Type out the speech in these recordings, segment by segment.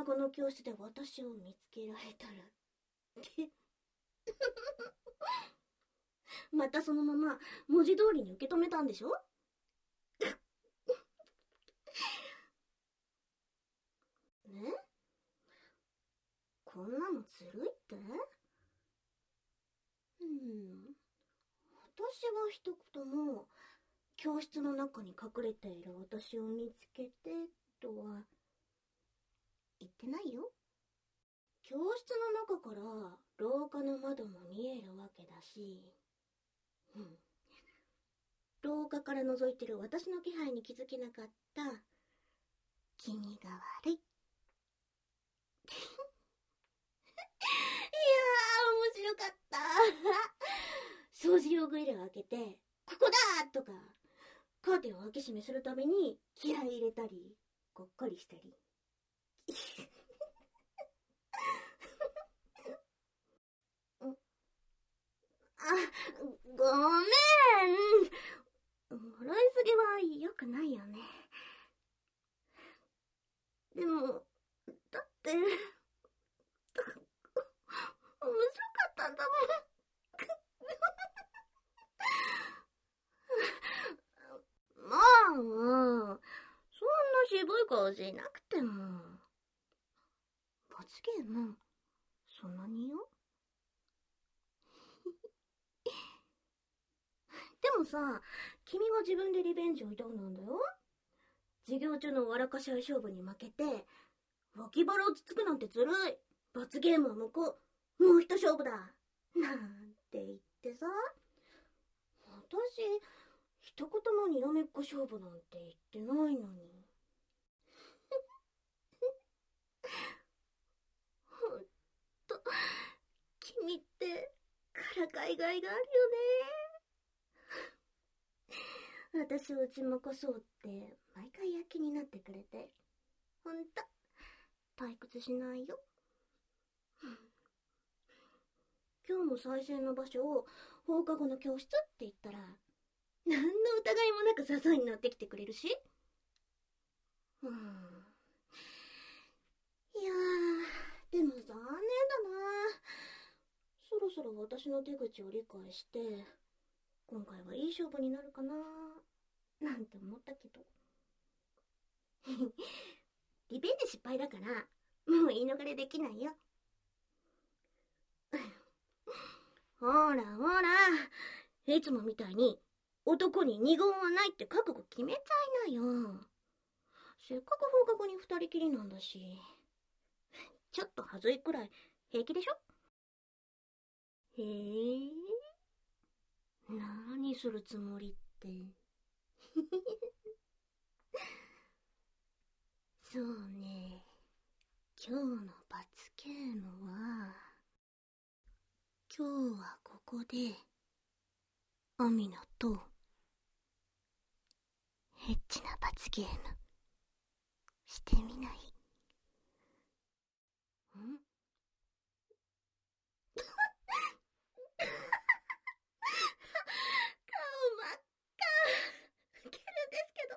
語の教室で私を見つけられたらってまたそのまま文字通りに受け止めたんでしょね、こんなのずるいって。私は一言も教室の中に隠れている私を見つけてとは言ってないよ。教室の中から廊下の窓も見えるわけだし、廊下から覗いてる私の気配に気づけなかった君が悪い。いやー、面白かった掃除用グリルを開けてここだとか、カーテンを開け閉めするたびに気合い入れたりこっかりしたりごめん。笑いすぎは良くないよね。でも、だって、面白かったんだもん。まあ、そんな渋い顔しなくても。罰ゲーム、そんなによ。でもさ、君が自分でリベンジを挑んだんだよ。授業中の笑かし合い勝負に負けて、脇腹をつつくなんてずるい。罰ゲームは向こう。もう一勝負だ。なんて言ってさ。私、一言もにらめっこ勝負なんて言ってないのに。ほんと、君ってからかいがいがあるよね。私を打ち負かそうって毎回躍起になってくれて、ほんと退屈しないよ。今日も再選の場所を放課後の教室って言ったら、何の疑いもなく誘いに乗ってきてくれるし。いやー、でも残念だな。そろそろ私の手口を理解して、今回はいい勝負になるかななんて思ったけど。リベンジ失敗だから、もう言い逃れできないよ。ほらほら、いつもみたいに男に二言はないって覚悟決めちゃいなよ。せっかく放課後に二人きりなんだし、ちょっとはずいくらい平気でしょ。へえ、何するつもりってそうね、今日の罰ゲームは、今日はここでアミナとエッチな罰ゲームしてみない？ん顔真っ赤。ウケるんですけど。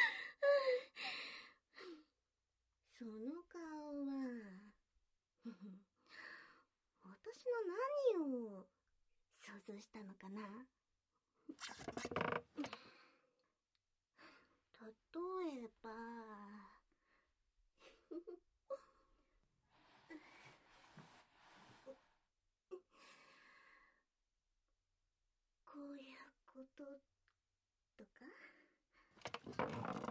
その顔は私の何を想像したのかな。例えばこういうこととか。それと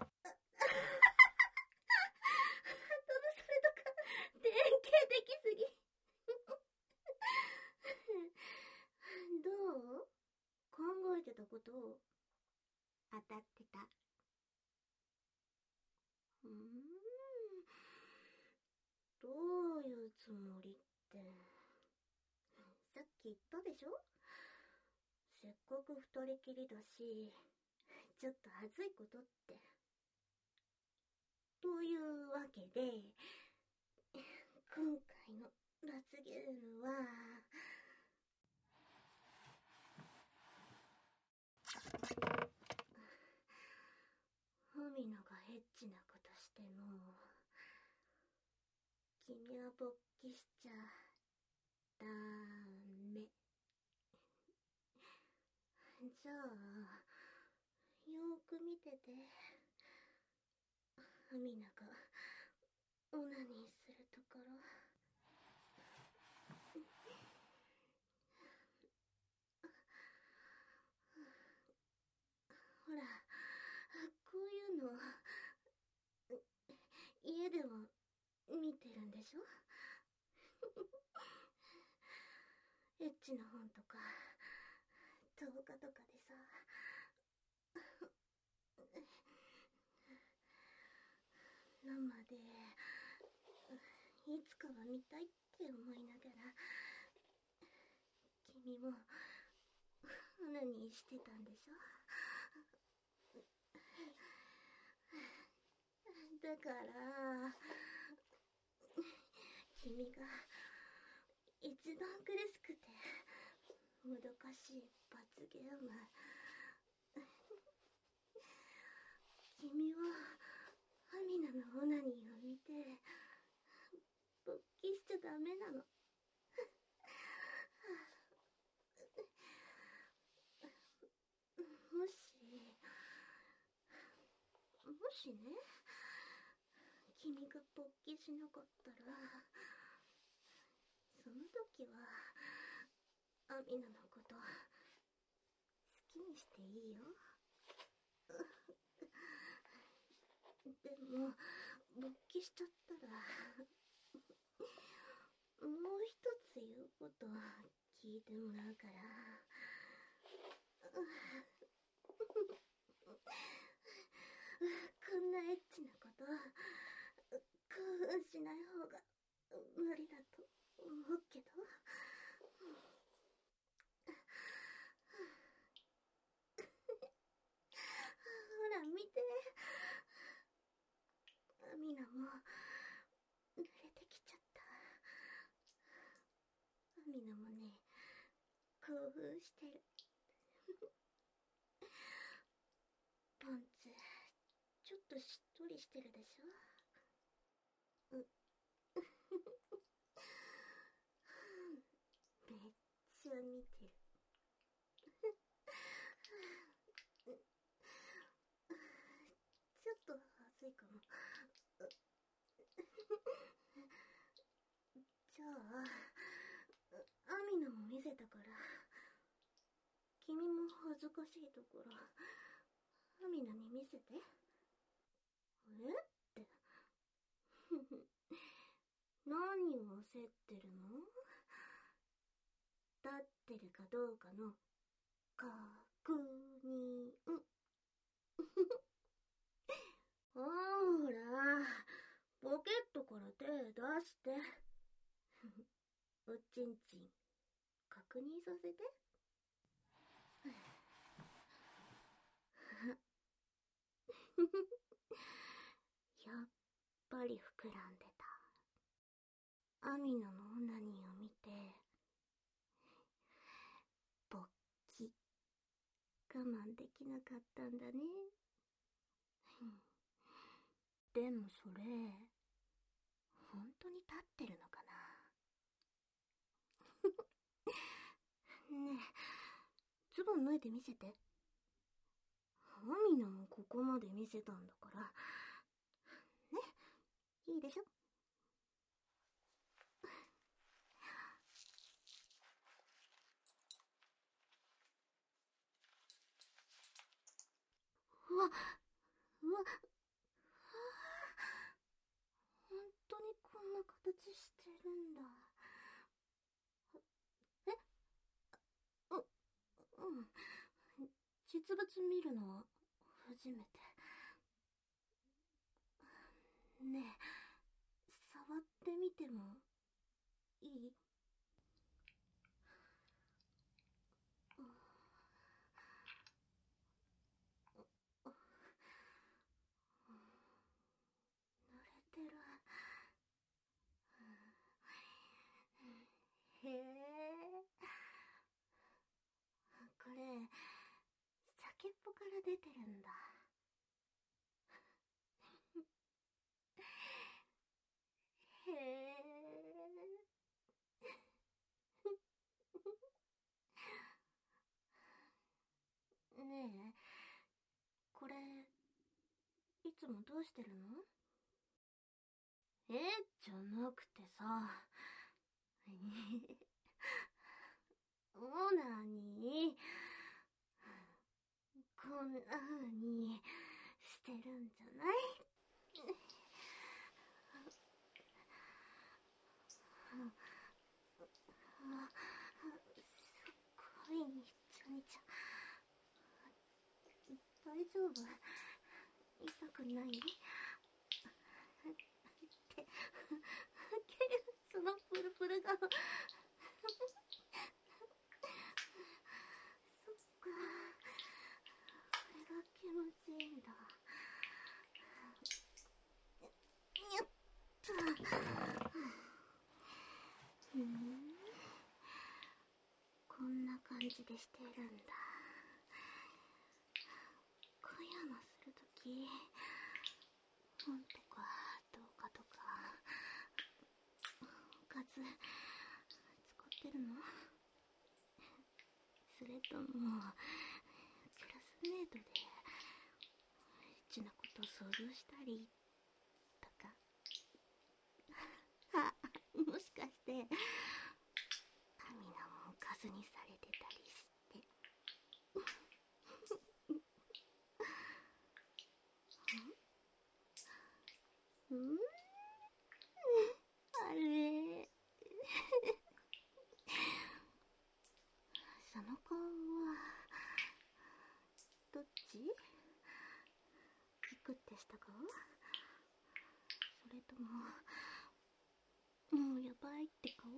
か典型的すぎ。どう？考えてたこと当たってた？どういうつもりって、さっき言ったでしょ。せっかく二人きりだし、ちょっとはずいことって。というわけで、今回の罰ゲームは、海野がエッチなことしても君は勃起しちゃダメ。じゃあ、よーく見てて。アミナがオナニーするところ。ほら、こういうの家でも見てるんでしょ？エッチな本とか動画とかでさ。生でいつかは見たいって思いながら、君もオナニーしてたんでしょ？だから君が一番苦しくてもどかしい罰ゲーム。君はアミナのオナニーを見て勃起しちゃダメなの。もしね、君が勃起しなかったら、その時はアミナのこと好きにしていいよ。でも勃起しちゃったら、もう一つ言うこと聞いてもらうから。こんなエッチなこと興奮しない方が無理だと思うけど。ほら見て、アミナも濡れてきちゃった。アミナもね、興奮してる。パンツちょっとしっとりしてるでしょ？めっちゃ見てる。ちょっと恥ずいかも。じゃあアミナも見せたから、君も恥ずかしいところアミナに見せて。えって何を焦ってるの？立ってるかどうかの確認。ほら、ポケットから手出して。おちんちん確認させて。やっぱり膨らんでた。アミナのオナニーを見て勃起我慢できなかったんだね。でもそれ本当に立ってるのかな？ねえ、ズボン脱いで見せて。アミナもここまで見せたんだからね、いいでしょ？うわ、うわ、本当にこんな形してるんだ。うん、実物見るのは初めて。ねえ、触ってみてもいい？濡れてる。へえ、これ先っぽから出てるんだ。へえ。 ねえ、これ、いつもどうしてるの？じゃなくてさ、オーナーに、こんな風にしてるんじゃない？すっごいにちゃにちゃ。大丈夫？痛くない？そのプルプルがそっか、これが気持ちいいんだ。やっと。こんな感じでしてるんだ。小山するとき、本とか動画とかおかず作ってるの？それともクラスメートでエッチなこと想像したりとか。あ、もしかしてアミナもおかずにされてたりして。あれその顔はどっち？ギクってした顔？それとももうやばいって顔？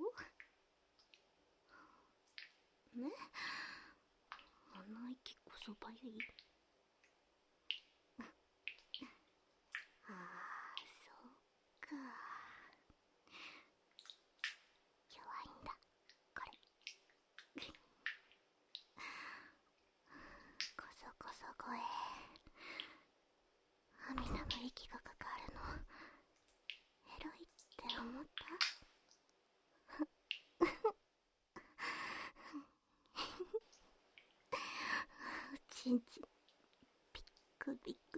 ね？あの息こそ早い。ああ、そうか。弱いんだこれ。こそこそ声。アミナの息がかかるのエロいって思った？ちんちんビックビック。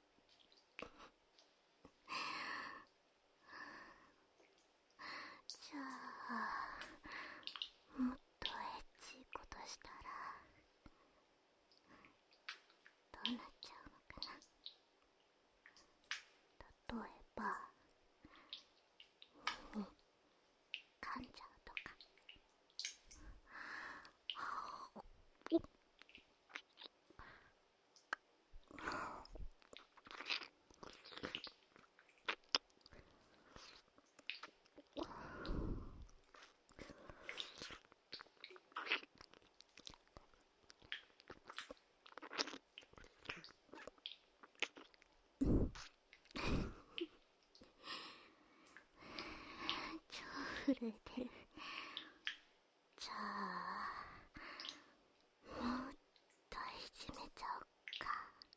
じゃあもっとエッチいことしたらどうなっちゃうのかな。例えば耳噛んじゃうとか。超震えてる。じゃあもっといじめちゃおっか。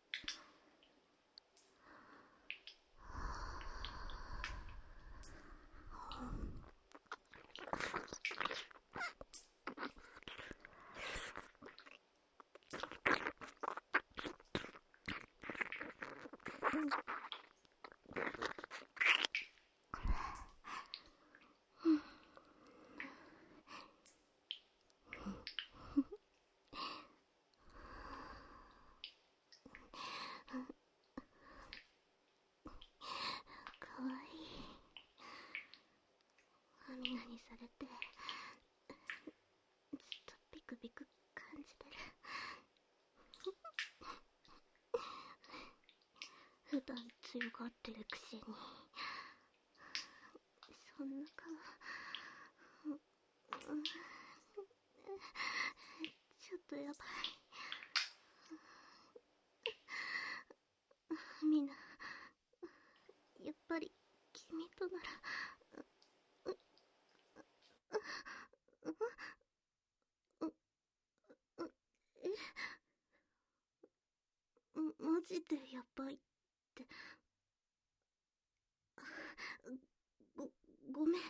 かわいい。アミナにされてずっとビクビク感じてる。普段強がってるくせにそんな顔。ちょっとやばい。みんなやっぱり君となら。マジでやばいって。ごごめん。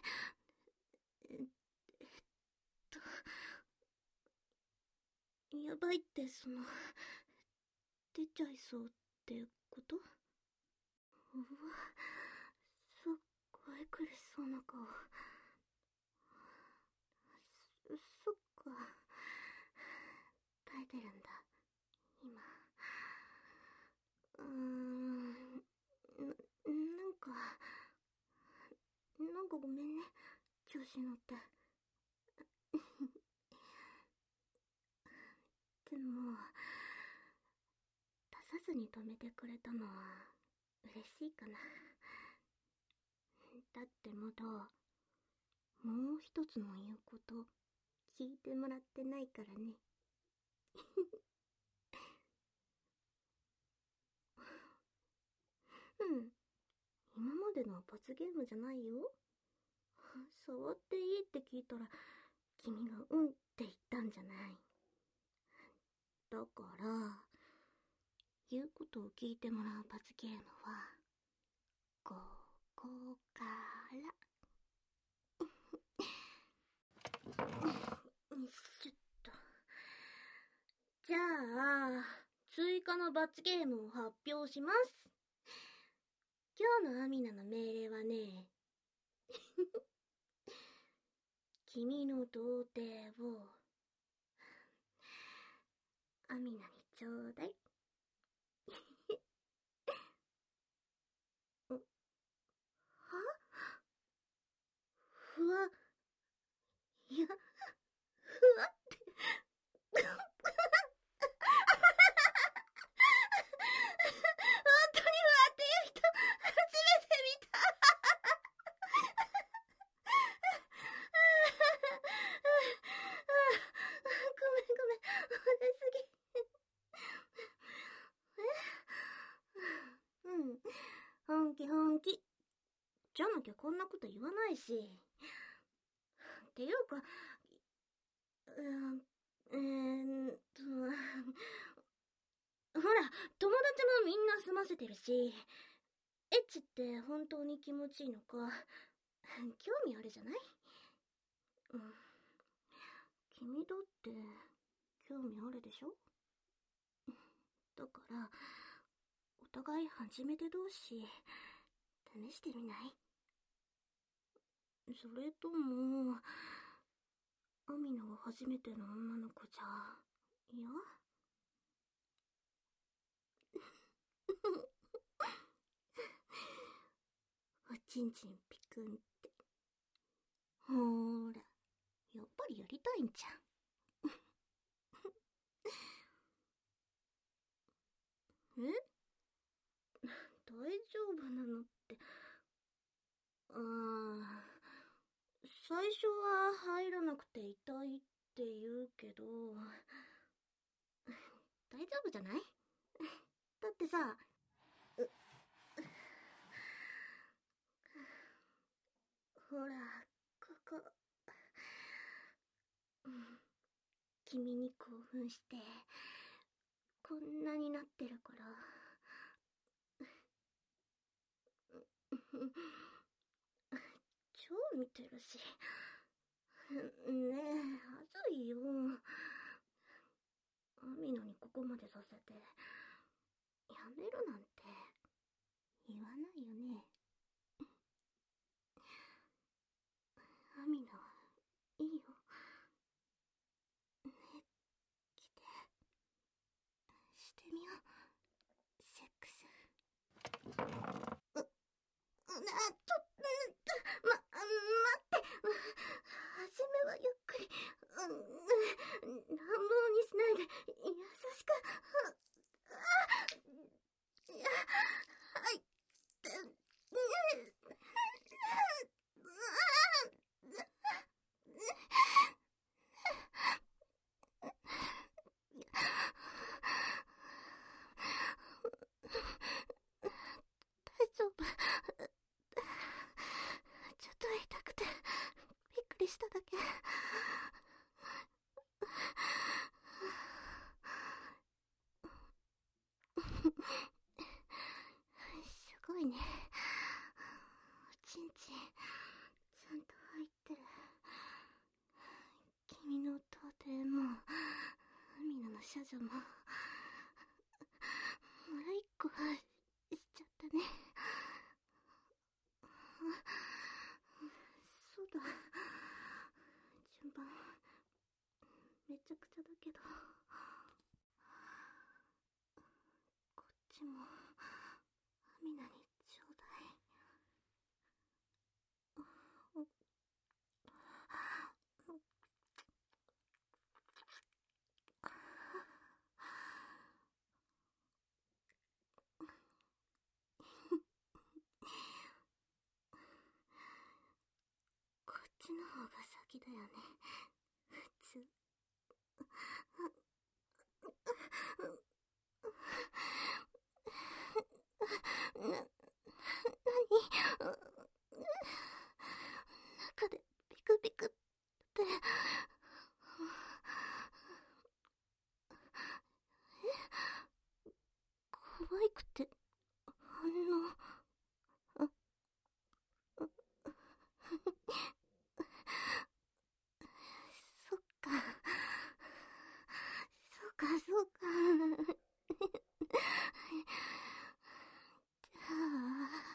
やばいって出ちゃいそうってこと？うわ、すっごい苦しそうな顔。そっか。耐えてるんだ、今。なんかごめんね、調子乗って。でも、出さずに止めてくれたのは嬉しいかな。だってまだ、もう一つの言うこと聞いてもらってないからね。うん。今までの罰ゲームじゃないよ。触っていいって聞いたら、君がうんって言ったんじゃない。だから、言うことを聞いてもらう罰ゲームは、ここから。ちょっと。じゃあ、追加の罰ゲームを発表します。今日のアミナの命令はね、君の童貞を、アミナにちょうだい。は？ふわ、いや、ふわって。本当にふわっていう人、初めて見た。ごめん、出すぎ。うん、本気。じゃなきゃこんなこと言わないし。っていうか、ほら、友達もみんな済ませてるし、エッチって本当に気持ちいいのか、興味あるじゃない？うん。君だって興味あるでしょ？だから、お互い初めて同士、試してみない？それとも、アミナが初めての女の子じゃ、いや？おちんちんピクンって。ほーら、やっぱりやりたいんじゃん。え？大丈夫なのって。最初は入らなくて痛いって言うけど、大丈夫じゃない？だってさ、ほら、ここ、君に興奮して、こんなになってるから。超見てるし。ねえ、はずいよ。アミナにここまでさせて、やめるなんて言わないよね。アミナ、いいよ。ね、来て。してみよう。セックス。待って。初めはゆっくり。乱暴にしないで、優しく。はい。大丈夫。ちょっと痛くて、びっくりしただけ。すごいね。おちんちん、ちゃんと入ってる。君の童貞も、海野の少女も、 だ。順番めちゃくちゃだけど、こっちもアミナにちょうだい。こっちの方が先だよね、普通。中でビクビクって可愛くてそっかそうかじゃあ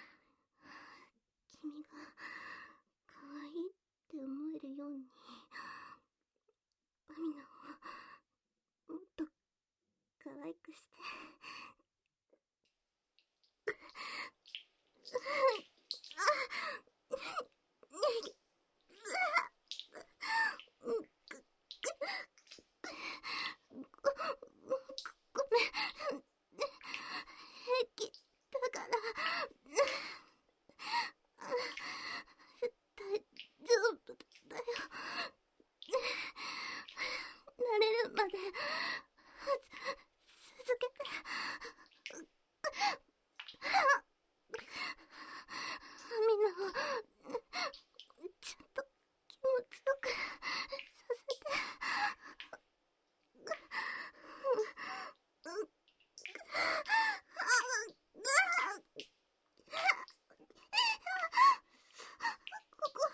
君が可愛いって思えるようにアミナをもっと可愛くしてごめん、平気だから大丈夫だよ。慣れるまで続けて。みんなをちゃんと気持ちよくさせて。ここ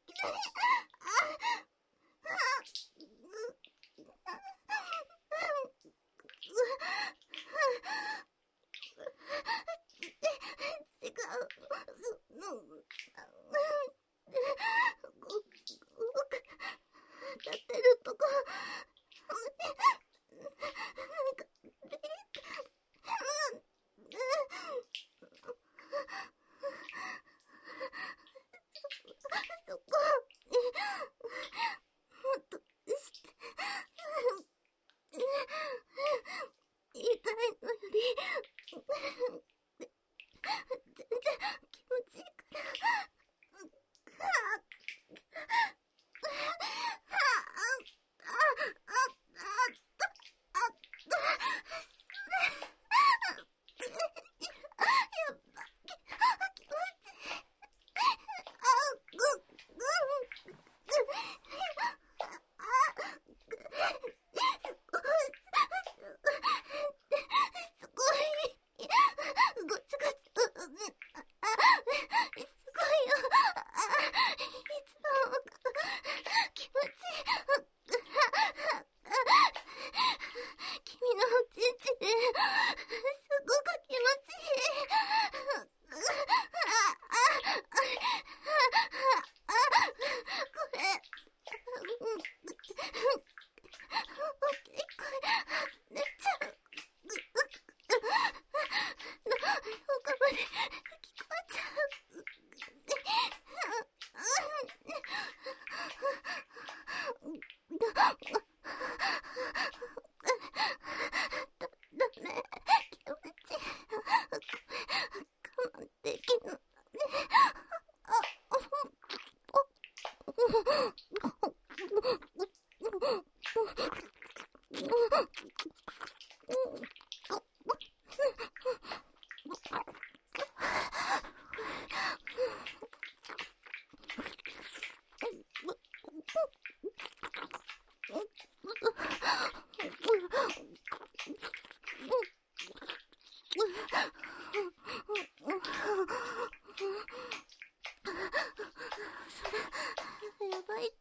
違うの。僕立ってるとこなんかそこもっとして痛いのより全然気持ちいいからやばいって。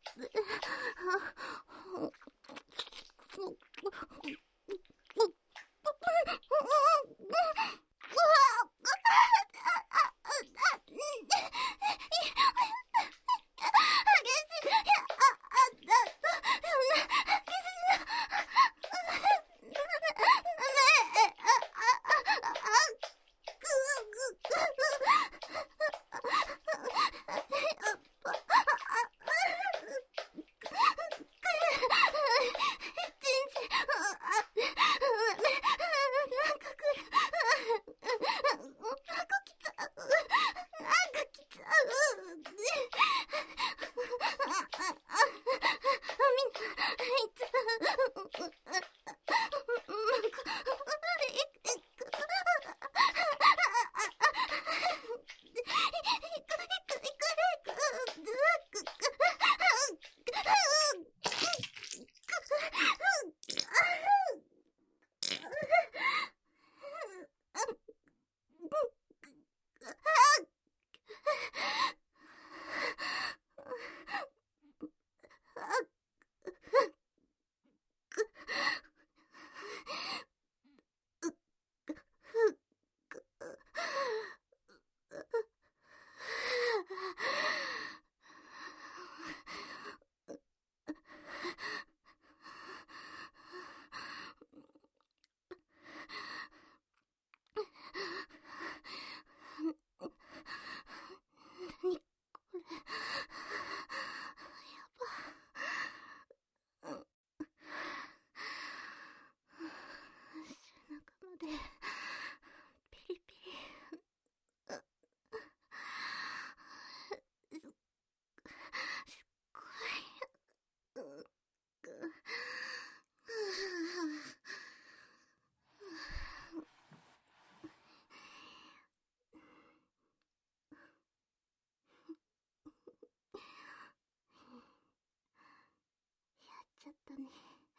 ちゃったね。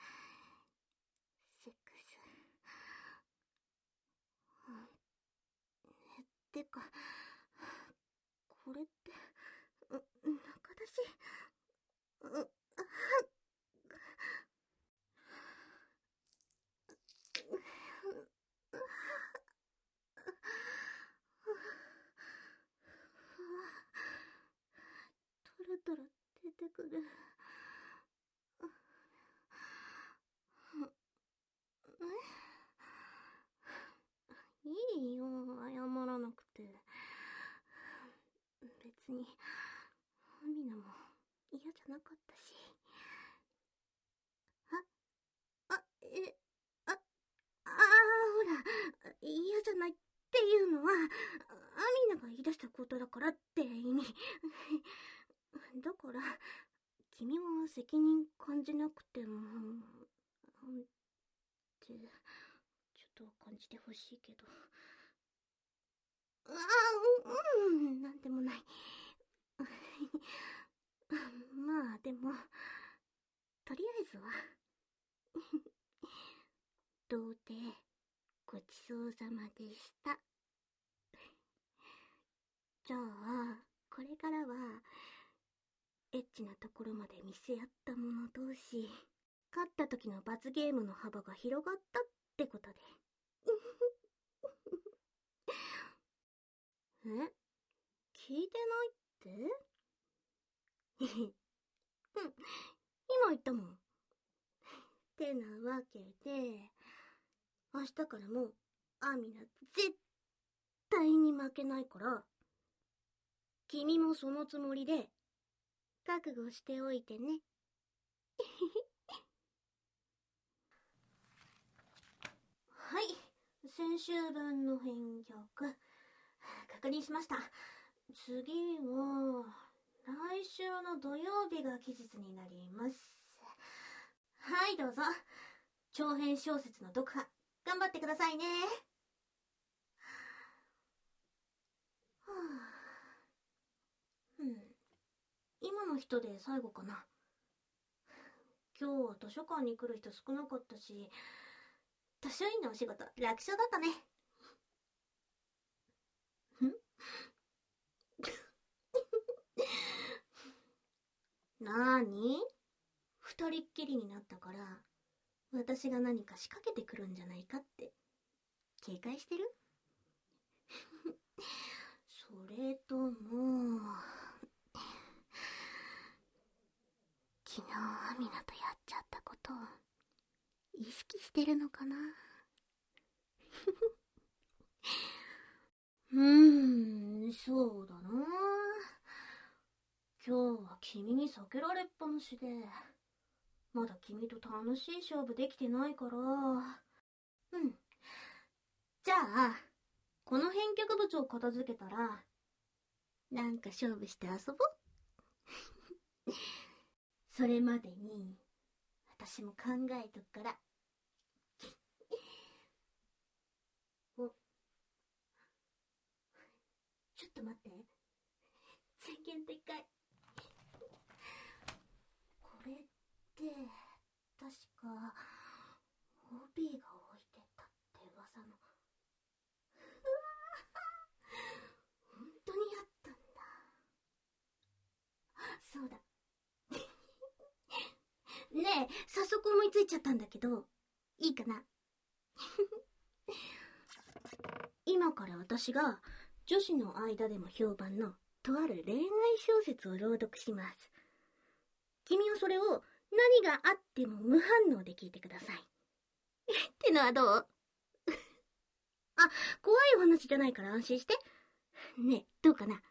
セックス。てか、これって、中出し、トロトロ出てくる。いいよ、謝らなくて。別に、アミナも嫌じゃなかったし。ほら、嫌じゃないっていうのは、アミナが言い出したことだからって意味。だから、君は責任感じなくても、って、ちょっと感じてほしいけど。なんでもない。まあ、でも、とりあえずは、童貞、ごちそうさまでした。じゃあ、これからは、エッチなところまで見せ合った者同士、勝った時の罰ゲームの幅が広がったってことで。え？聞いてないって今言ったもん。ってなわけで、明日からもアミナ絶対に負けないから、君もそのつもりで覚悟しておいてね。はい、先週分の返却確認しました。次は来週の土曜日が期日になります。はい、どうぞ。長編小説の読破頑張ってくださいね。今の人で最後かな。今日は図書館に来る人少なかったし、図書員のお仕事楽勝だったね。なーに？二人っきりになったから、私が何か仕掛けてくるんじゃないかって警戒してる？それとも、昨日アミナとやっちゃったことを意識してるのかな？そうだな。今日は君に避けられっぱなしで、まだ君と楽しい勝負できてないから。じゃあ、この編曲部長片付けたら、なんか勝負して遊ぼう。それまでに、私も考えとくから。お、ちょっと待って。宣言でかい。これって、確か、OB が置いてたって噂の。本当にあったんだ。 そうだ。ねえ、早速思いついちゃったんだけど、いいかな？今から私が女子の間でも評判のとある恋愛小説を朗読します。君はそれを何があっても無反応で聞いてください。ってのはどう？あ、怖いお話じゃないから安心して。ねえ、どうかな？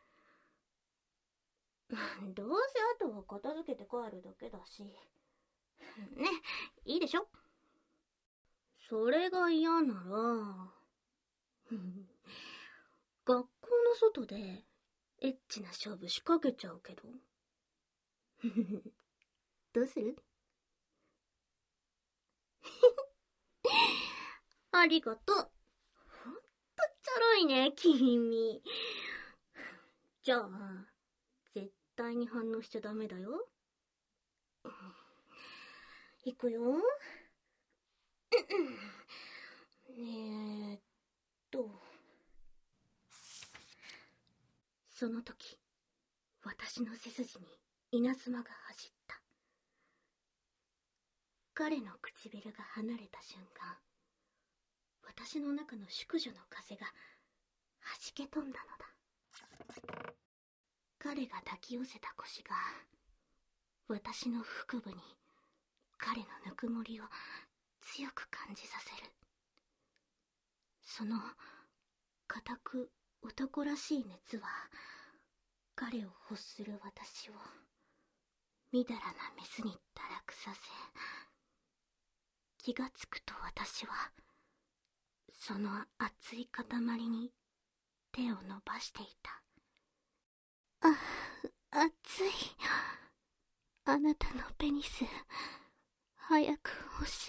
どうせあとは片付けて帰るだけだし。ね、いいでしょ？それが嫌なら、学校の外でエッチな勝負仕掛けちゃうけど。どうする？ありがとう。ほんとちょろいね、君。じゃあ、絶対に反応しちゃダメだよ。いくよ。その時、私の背筋に稲妻が走った。彼の唇が離れた瞬間、私の中の淑女の風が弾け飛んだのだ。彼が抱き寄せた腰が私の腹部に彼のぬくもりを強く感じさせる。その固く男らしい熱は彼を欲する私をみだらなメスに堕落させ、気がつくと私はその熱い塊に手を伸ばしていた。熱い。あなたのペニス早く欲し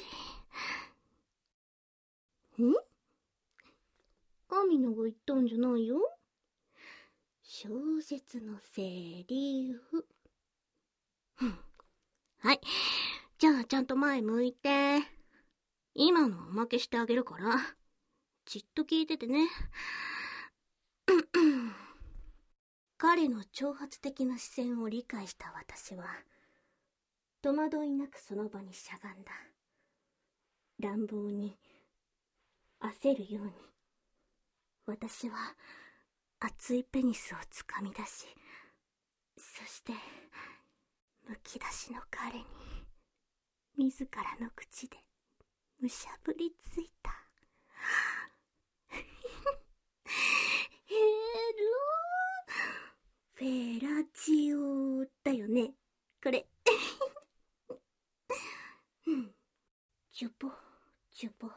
い。ん？アミノが言ったんじゃないよ。小説のセリフ。はい。じゃあちゃんと前向いて。今のおまけしてあげるから、じっと聞いててね。彼の挑発的な視線を理解した私は、戸惑いなくその場にしゃがんだ。乱暴に、焦るように、私は熱いペニスをつかみ出し、そして、むき出しの彼に、自らの口で、むしゃぶりついた。フェラチオだよね、これ。チュポチュポ。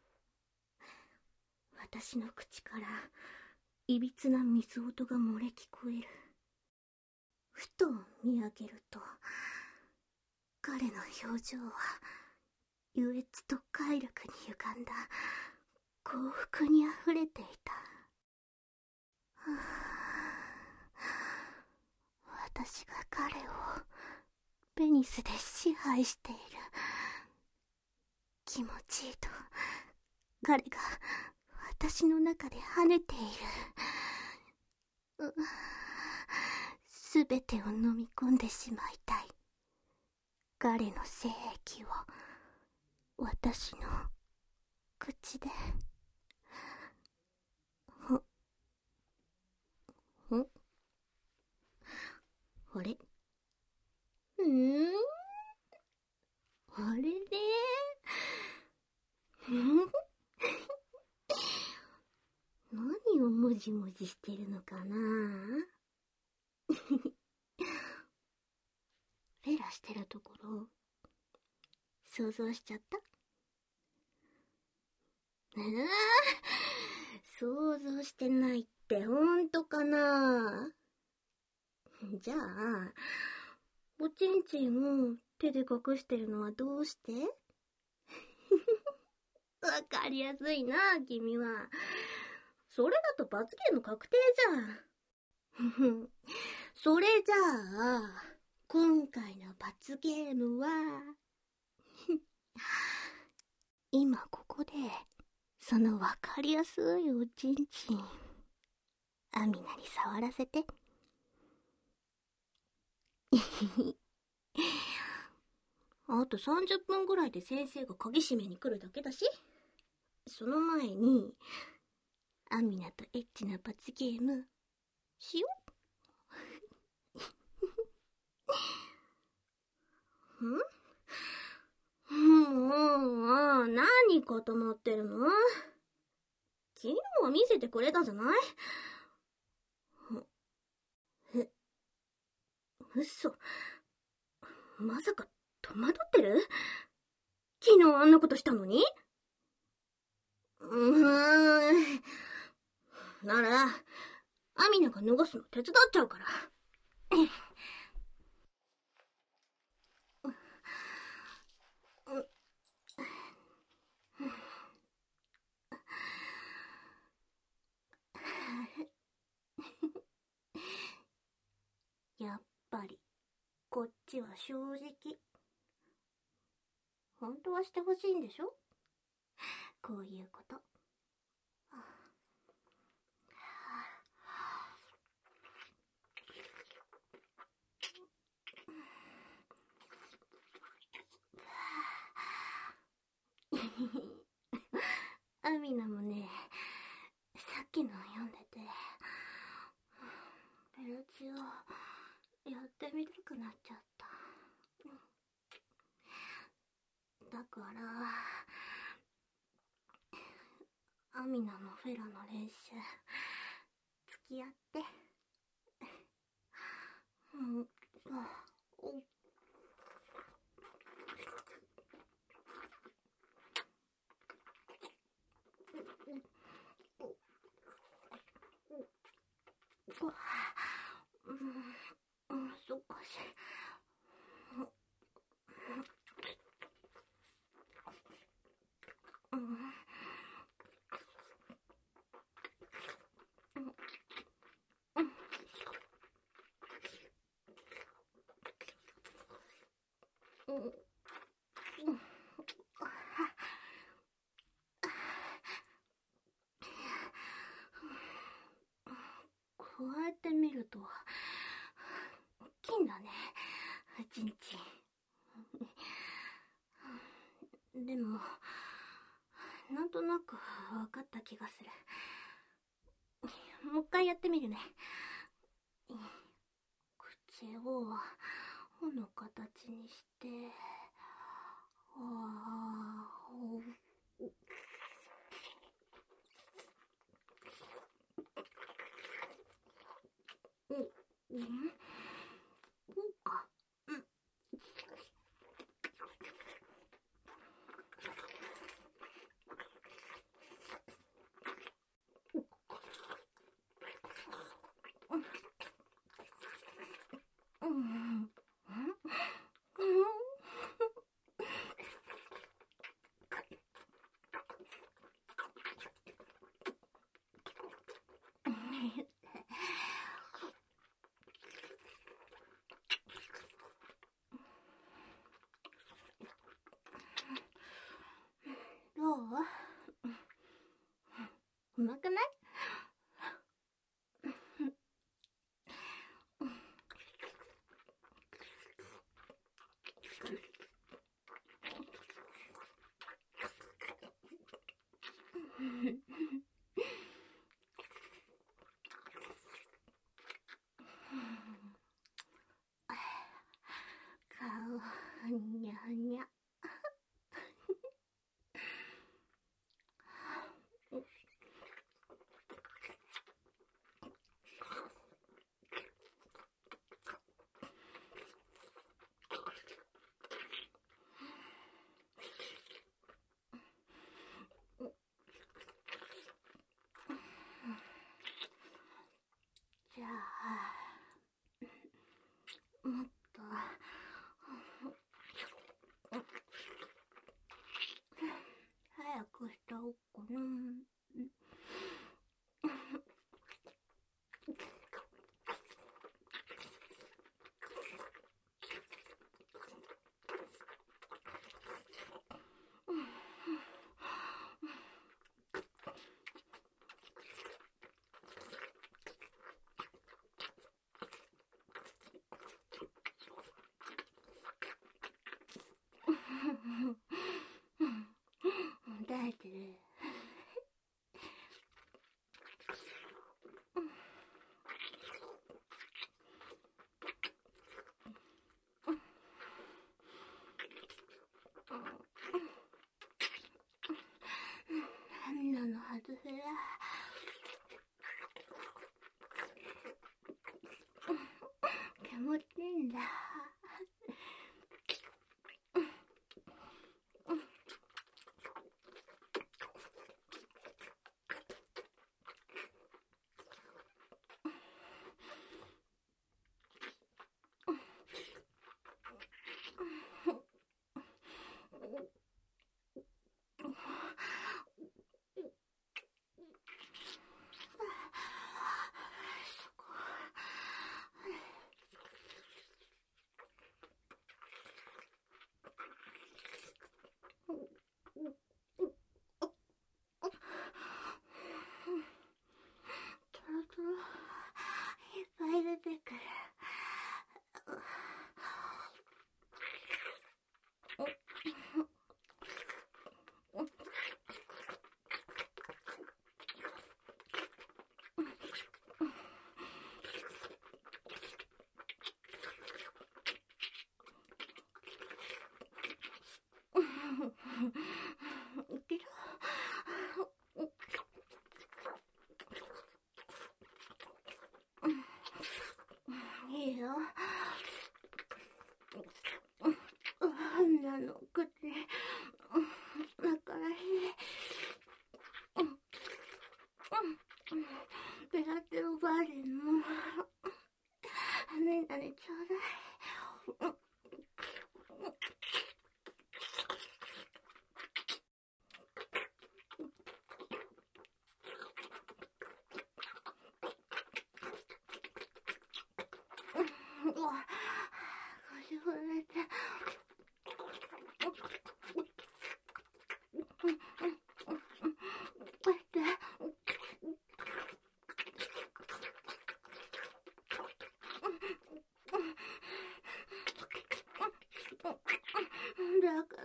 私の口からいびつな水音が漏れ聞こえる。ふと見上げると、彼の表情は優越と快楽に歪んだ幸福にあふれていた。私が彼をペニスで支配している。気持ちいいと彼が私の中で跳ねている。すべてを飲み込んでしまいたい。彼の精液を私の口で。あれ？あれれ？何をもじもじしてるのかな？フェラしてるところ想像しちゃった？想像してないってほんとかな？じゃあ、おちんちんを手で隠してるのはどうして？わかりやすいな、君は。それだと罰ゲーム確定じゃん。それじゃあ、今回の罰ゲームは、今ここで、そのわかりやすいおちんちん、アミナに触らせて。 あと30分ぐらいで先生が鍵閉めに来るだけだし、その前に、アミナとエッチな罰ゲーム、しよもう、何かと思ってるの？昨日は見せてくれたじゃない？嘘。まさか戸惑ってる？昨日あんなことしたのに？なら、アミナが脱がすの手伝っちゃうから。やっぱり、こっちは正直。本当はしてほしいんでしょ？こういうこと。アミナもね、さっきの読んでて、ベルチをやってみたくなっちゃった。だから、アミナのフェラの練習、付き合って。そっかし。こうやって見ると、金だね、ちんちん。でも、なんとなく分かった気がする。もう一回やってみるね。口を、穂の形にして、そうか。どう？うまくない？顔、にゃにゃ。じゃあ、もっと、早くしたおっかな。 眠ってんだ。いっぱい出てくる。いける？いいよ。女の口、中らしい。ペラテルバーレンのねだねちょうだい。腰震えて。だから。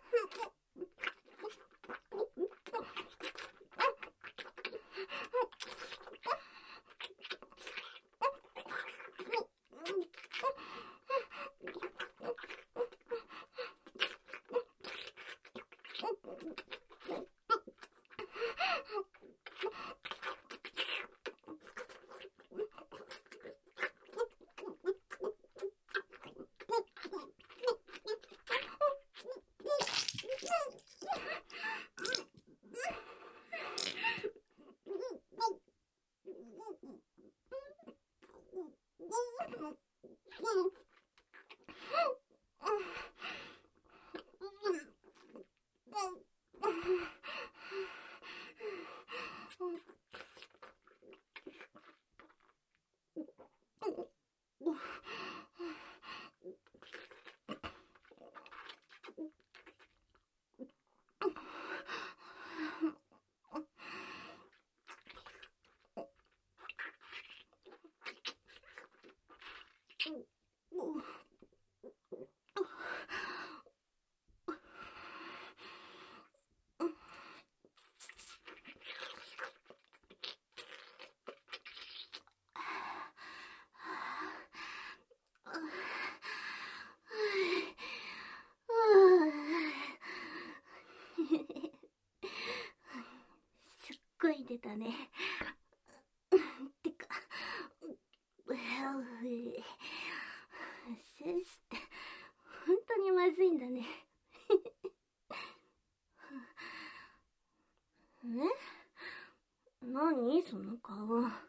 すっごい出たね。てか、センスって本当にまずいんだね。何その顔。あ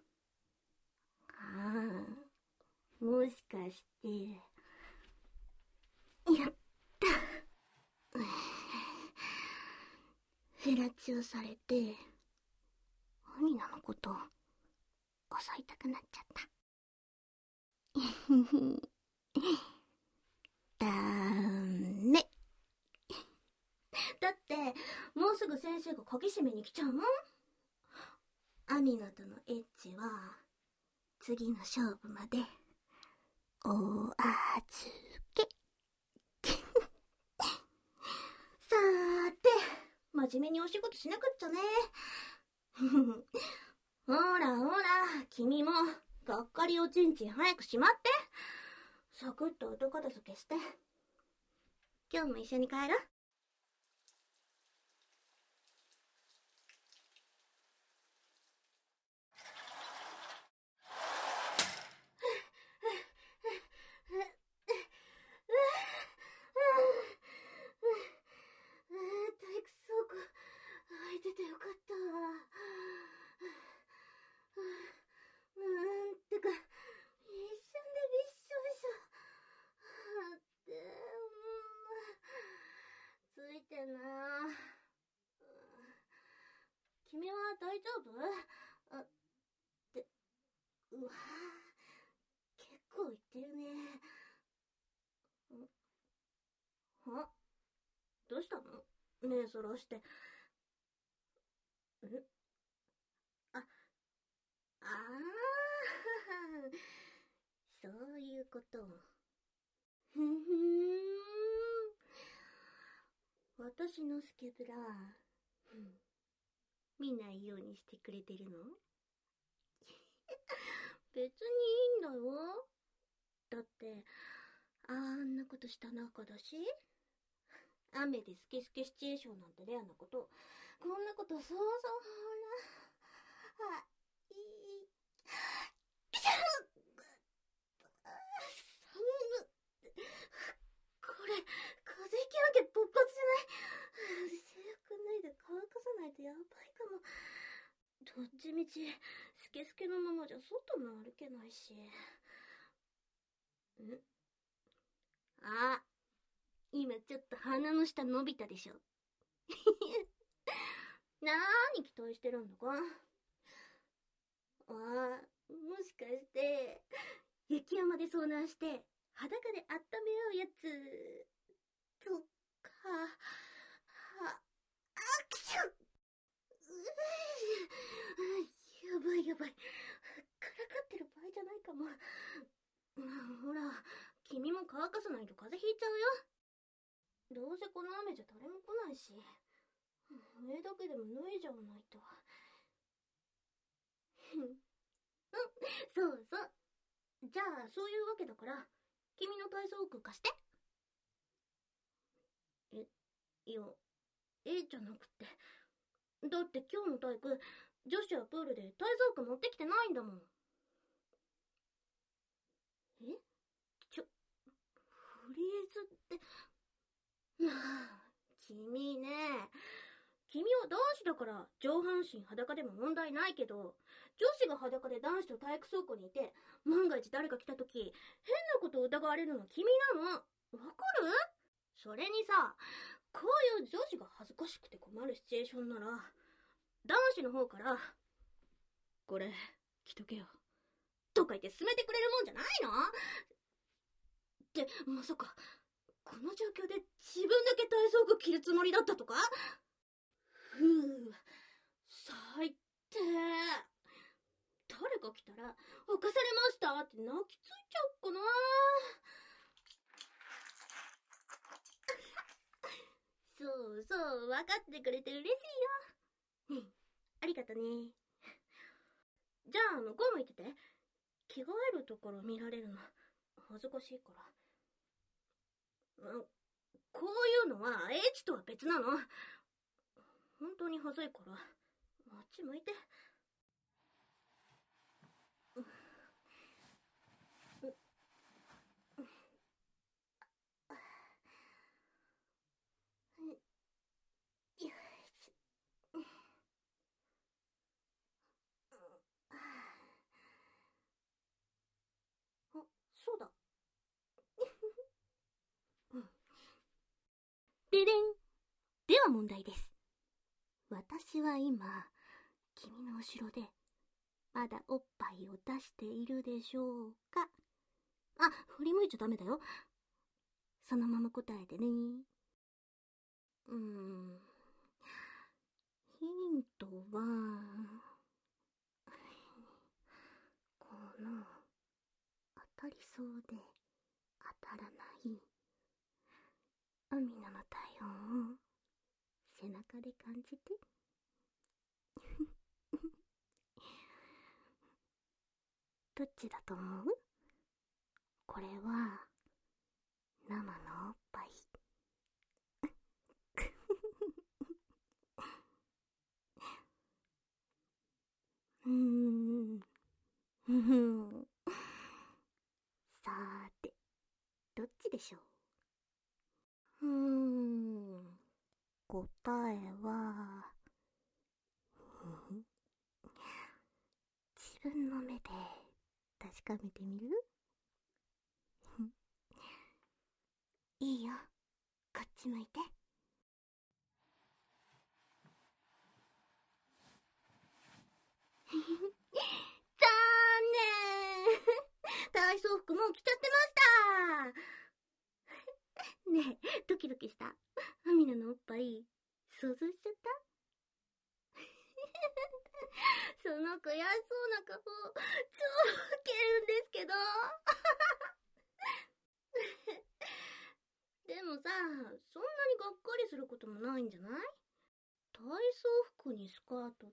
あ、もしかして。やった。フェラチオされて、アミナのこと襲いたくなっちゃった。ダメ。だって、もうすぐ先生が鍵閉めに来ちゃうもん。アミナとのエッチは、次の勝負まで、お預け。さーて、真面目にお仕事しなくっちゃね。ほらほら、君も、がっかりおちんちん早くしまって。サクッと後片付けして。今日も一緒に帰る？ うしたの？目そらして。あ、あー、そういうこと。ふんふん。私のスケブラ、見ないようにしてくれてるの？別にいいんだよ。だって、あんなことした仲だし。雨でスケスケシチュエーションなんてレアなこと。こんなことそうそうほら。あ、いい。寒っ。これ、風邪ひきなきゃ勃発じゃない。制服脱いで乾かさないとやばいかも。どっちみち、スケスケのままじゃ外も歩けないし。あ、今ちょっと鼻の下伸びたでしょ。なーに期待してるんだか。ああ、もしかして、雪山で遭難して、裸で温め合うやつ、とか、くしゅやばいやばい。からかってる場合じゃないかも。ほら、君も乾かさないと風邪ひいちゃうよ。どうせこの雨じゃ誰も来ないし、上だけでも脱いじゃわないと。そうそう。じゃあ、そういうわけだから、君の体操服貸して。いや、じゃなくて。だって今日の体育、女子はプールで体操服持ってきてないんだもん。フリーズって。君ね。君は男子だから上半身裸でも問題ないけど、女子が裸で男子と体育倉庫にいて、万が一誰か来た時、変なことを疑われるのは君なの。わかる？それにさ、こういう女子が恥ずかしくて困るシチュエーションなら、男子の方から、これ、着とけよ。とか言って進めてくれるもんじゃないの？って、まさか、この状況で自分だけ体操服着るつもりだったとか？ふぅ、最低。誰か来たら、犯されましたって泣きついちゃおっかな。そうそう、分かってくれて嬉しいよ。ありがとね。じゃあ、向こう向いてて。着替えるところ見られるの、恥ずかしいから。こういうのは、H とは別なの。本当に恥ずいから、あっち向いて。そうだ。ででん。では問題です。私は今、君の後ろで、まだおっぱいを出しているでしょうか？あ、振り向いちゃダメだよ。そのまま答えてね。ヒントは、この、当たりそうで当たらない海野の体温を背中で感じて。どっちだと思う？これは生のおっぱい。さーて、どっちでしょう？答えは、自分の目で確かめてみる？いいよ、こっち向いて。残念。体操服もう着ちゃってました。 ねえ、ドキドキした。アミナのおっぱい、想像しちゃった？その悔しそうな顔、超ウケるんですけど。でもさ、そんなにがっかりすることもないんじゃない？体操服にスカートって、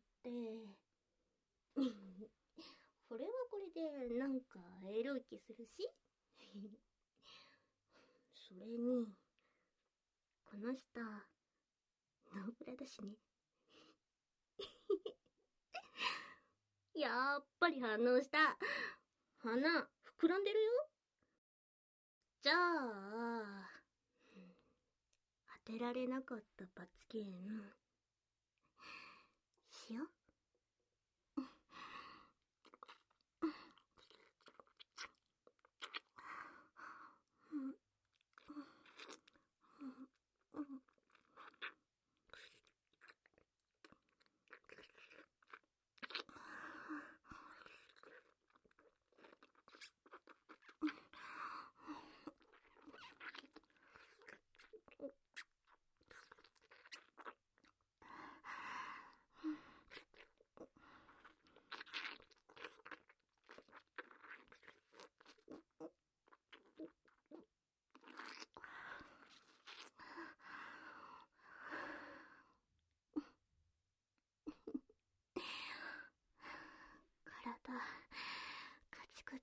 これはこれでなんかエロい気するし。それに、この下、ノーブラだしね。やっぱり反応した。鼻、膨らんでるよ。じゃあ、当てられなかった罰ゲーム、しよう。体、カチカチ。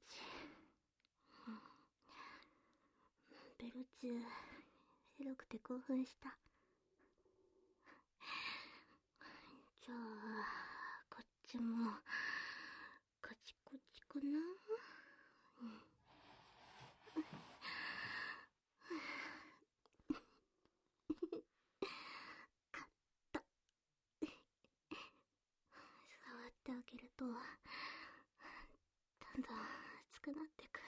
ベロチュー、広くて興奮した。じゃあ、こっちも、カチコチかな。触ってあげると、だんだん熱くなってく。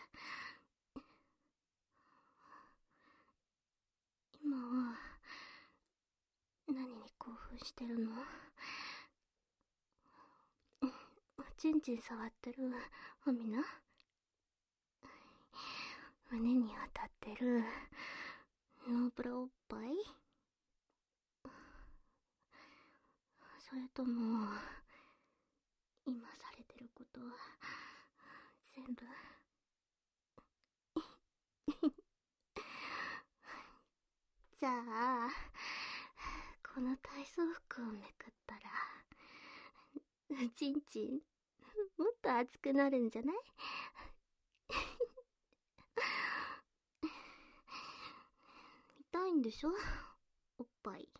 今は、何に興奮してるの？チンチン触ってるアミナ？胸に当たってるノーブラおっぱい？それとも、今されてることは全部？じゃあ、この体操服をめくったら、チンチンもっと熱くなるんじゃない？見たいんでしょ、おっぱい。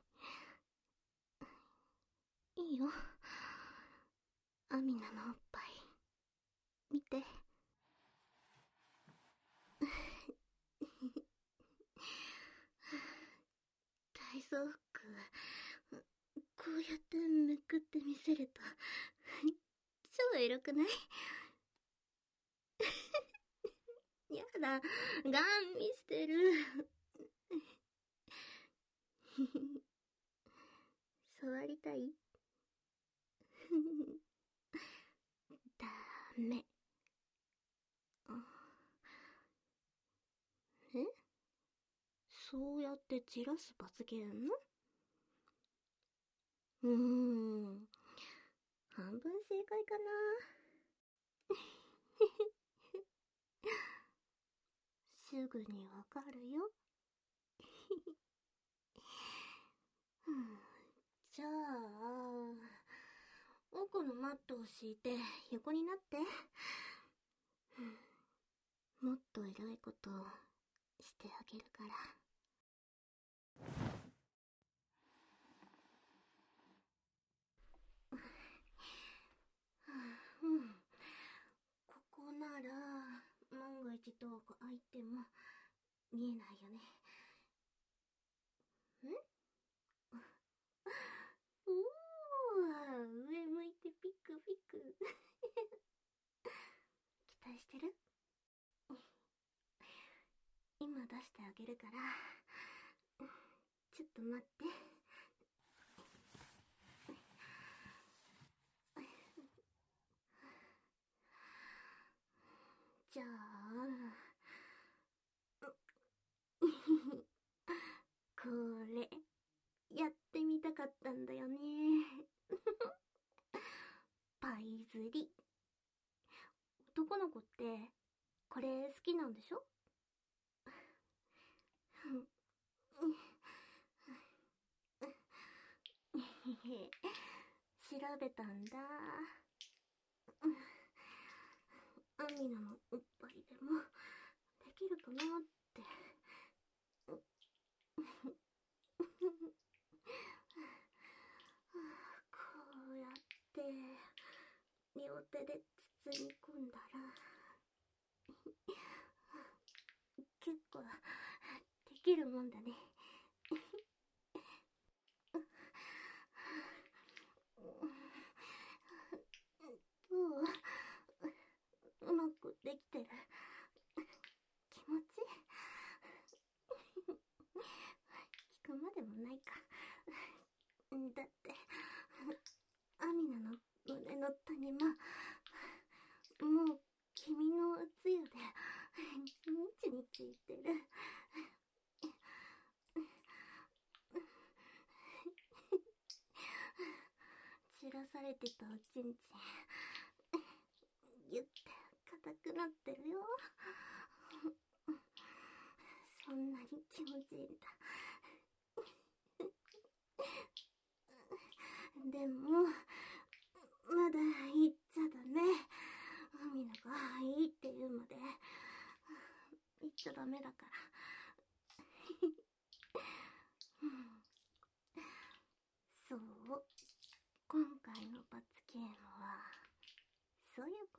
いいよ、アミナのおっぱい見て。体操服、こうやってめくって見せると超エロくない？やだ、ガン見してる。触りたい？ダメ。え？そうやってじらす罰ゲーム？半分正解かな。すぐにわかるよ。じゃあ、奥のマットを敷いて横になって。もっと偉いことをしてあげるから。ここなら万が一ドアが開いても見えないよね。おー、上向いてピクピク。期待してる？今出してあげるから、ちょっと待って。じゃあってこれ好きなんでしょ？調べたんだ。アミナのおっぱいでもできるかなって。こうやって両手で包み込んだら結構できるもんだね。どう？うまくできてる？気持ち聞くまでもないか。だってアミナの胸の谷間もう君のおつゆでニチニチいってる。散らされてたおちんちんギュッて硬くなってるよ。そんなに気持ちいいんだ。でもまだ言っちゃダメ。アミナがいいって言うまで言っちゃダメだから。そう、今回の罰ゲームはそういうこと。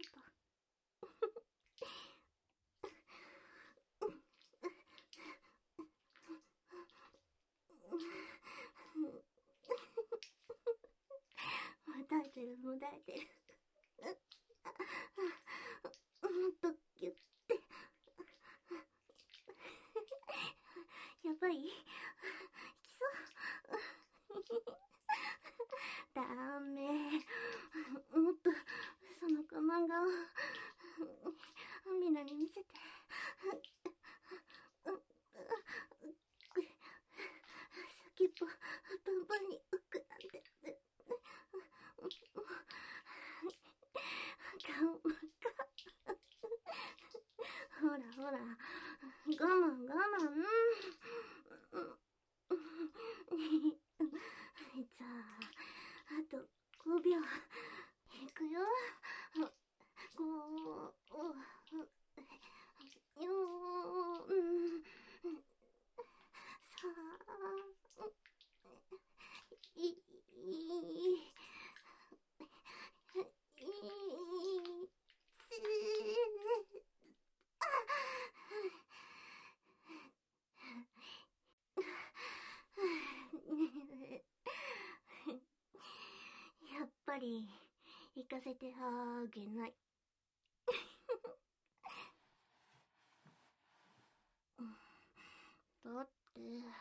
もだえてるもだえてる。もっとギュッて。やばい、いきそう。ダメ、もっとそのカマンガをアミナに見せて。先っぽパンパンに浮くなんて。ほらほら、我慢我慢。じゃあ、あと5秒。いくよ。5、4、3、い、やっぱり行かせてあげない。だって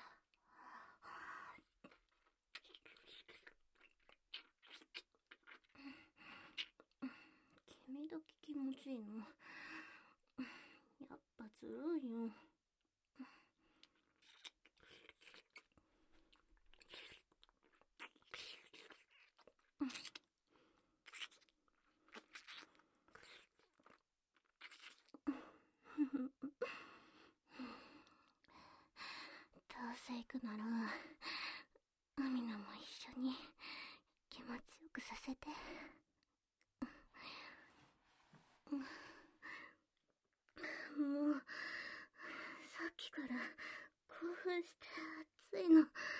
君だけ気持ちいいのやっぱずるいよ。どうせ行くならアミナも一緒に気持ちよくさせて。もうさっきから興奮して熱いの。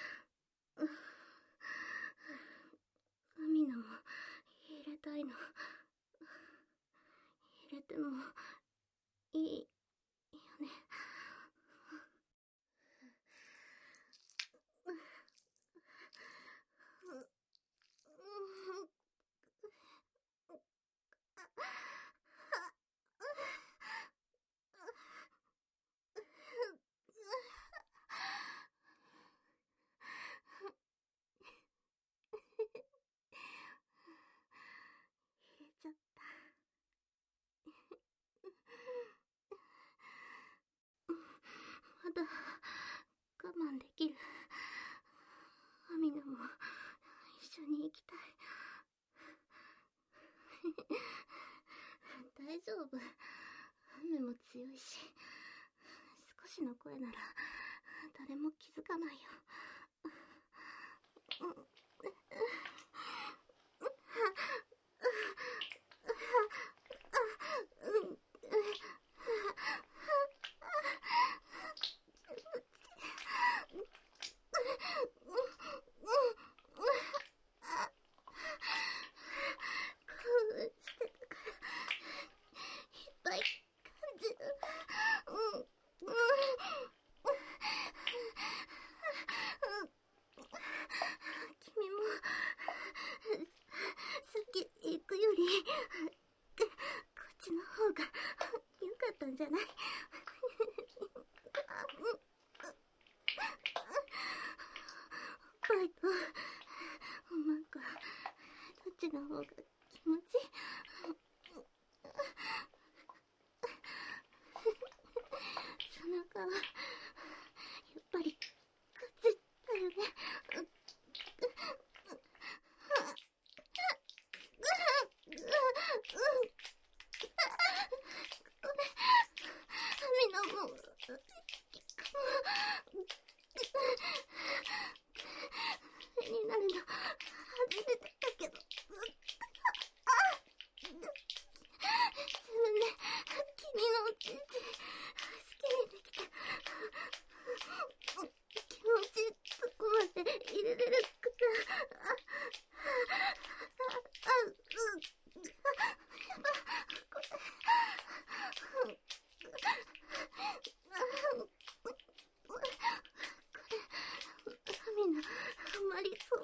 アミナも入れたいの。入れてもいいよね。入れちゃった。まだ我慢できる。アミナも一緒に行きたい。大丈夫。 雨も強いし、少しの声なら誰も気づかないよ。じゃない。バイト、なんかどっちの方が気持ちいい？その顔、やっぱりこっちだよね。になるの初めてだけど、自分で君のおちんちん好きにできて、気持ちいいとこまで入れれるから、みんなあんまりそう。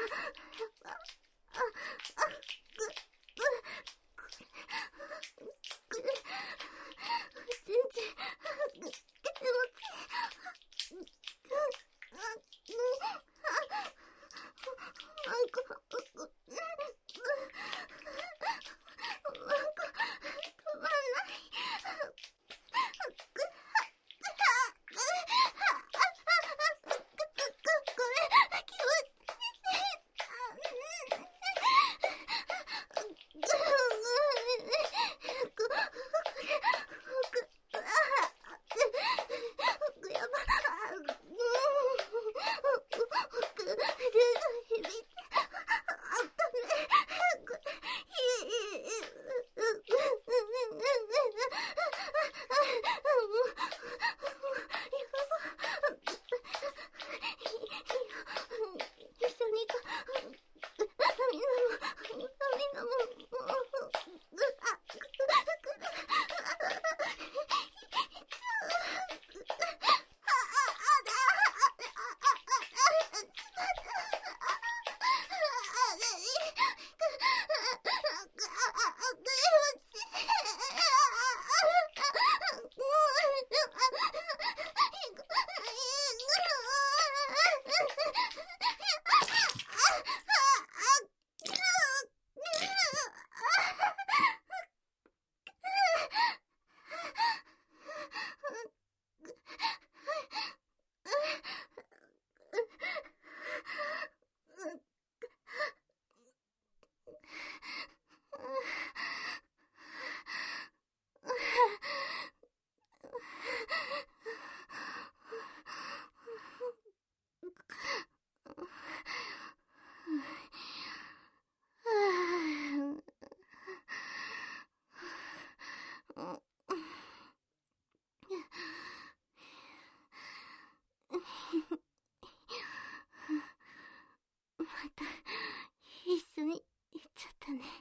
また一緒に行っちゃったね。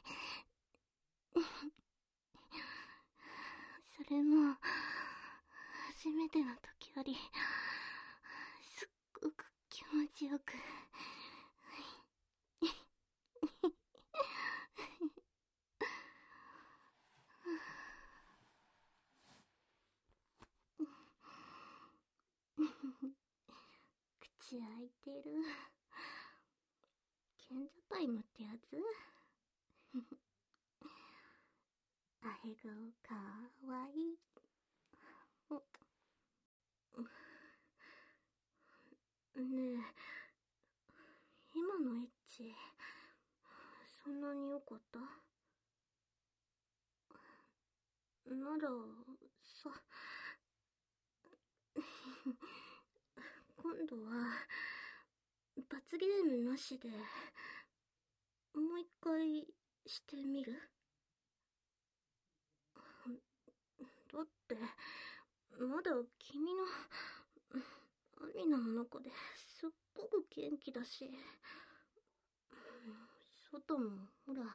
それも初めての時よりすっごく気持ちよく口開いてる。賢者タイムってやつ？あへ顔かわいい。ねえ、今のエッチそんなに良かった？ならさ。今度は、罰ゲームなしで、もう一回してみる？だって、まだ君の、アミナの中ですっごく元気だし、外もほら、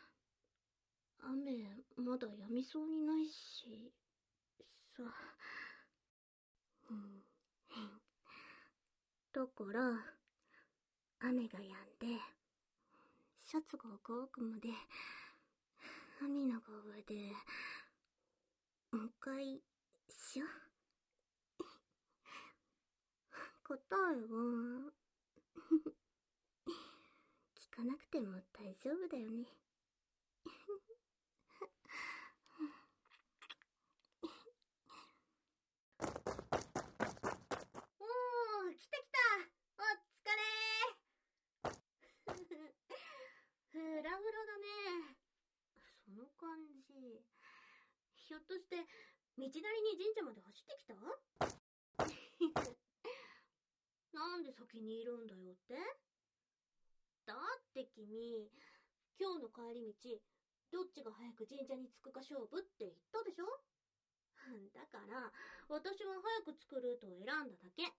雨まだ止みそうにないし、さ。だから、雨が止んで、シャツが乾くまで、アミナが上で、もう一回、しよ。答えは、聞かなくても大丈夫だよね。おー、来た来た。お疲れー。フラフラだね。その感じ。ひょっとして、道なりに神社まで走ってきた？なんで先にいるんだよって？だって君、今日の帰り道、どっちが早く神社に着くか勝負って言ったでしょ？だから、私は早く着くルートを選んだだけ。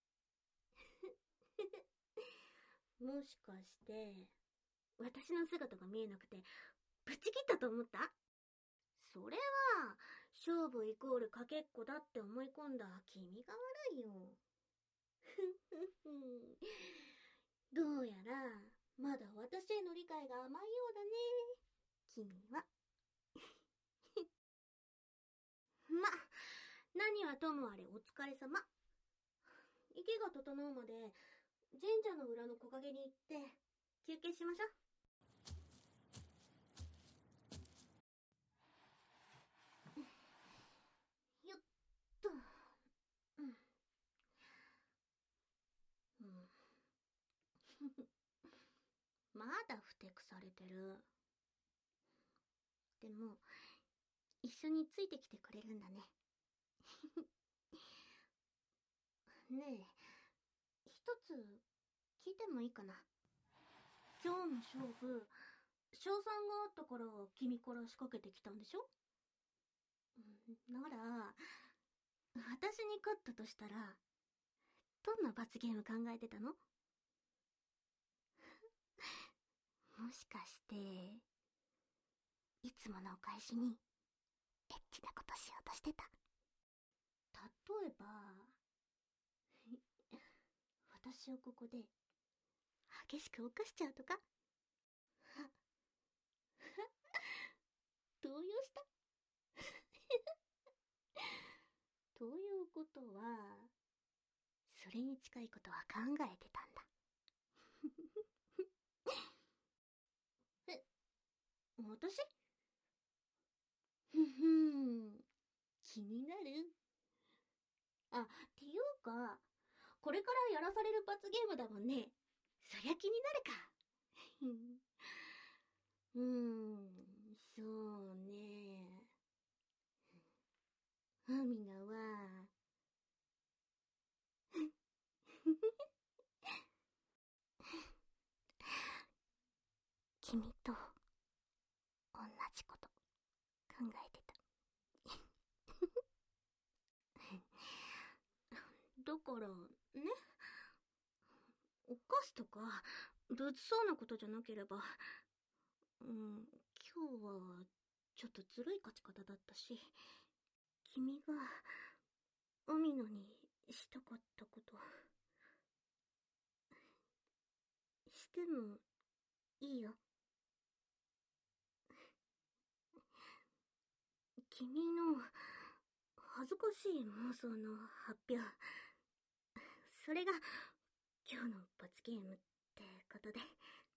もしかして、私の姿が見えなくて、ぶち切ったと思った？それは、勝負イコールかけっこだって思い込んだ君が悪いよ。どうやら、まだ私への理解が甘いようだね。君は。ま、何はともあれお疲れ様。息が整うまで、神社の裏の木陰に行って、休憩しましょう。よっと。まだふてくされてる。でも、一緒についてきてくれるんだね。ねえ、一つ聞いてもいいかな？今日の勝負、賞賛があったから君から仕掛けてきたんでしょ？なら、私に勝ったとしたら、どんな罰ゲーム考えてたの？もしかして、いつものお返しに、エッチなことしようとしてた？例えば、私をここで、激しく犯しちゃうとか？動揺した？ということは、それに近いことは考えてたんだ。私？気になる？あ、っていうか、これからやらされる罰ゲームだもんね。そりゃ気になるか。そうね。アミナは、君と同じこと考えてた。だからね、お菓子とか物騒なことじゃなければ、今日はちょっとずるい勝ち方だったし、君がアミナにしたかったことしてもいいよ。君の恥ずかしい妄想の発表、それが今日の罰ゲームってことで。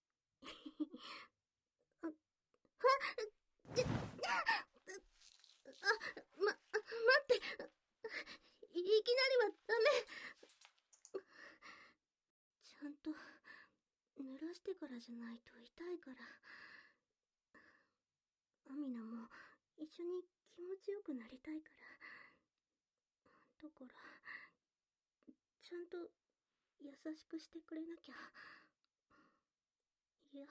待って、いきなりはダメ。ちゃんと濡らしてからじゃないと痛いから。アミナも一緒に気持ちよくなりたいから。 だから、ちゃんと優しくしてくれなきゃ。いや、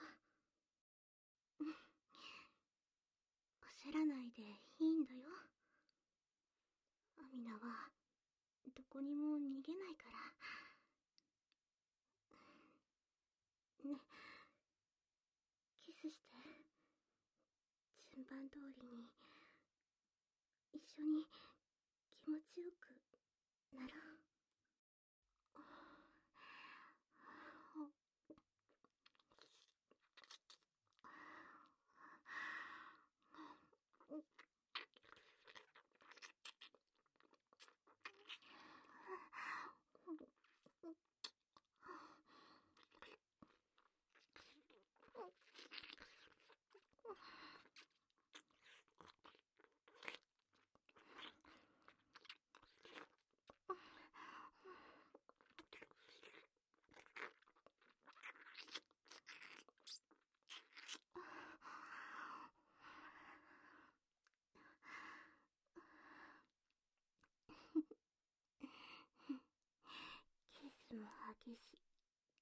焦らないでいいんだよ。アミナは、どこにも逃げないから。ね、キスして。順番通りに、一緒に気持ちよくなろう。キスも激しい。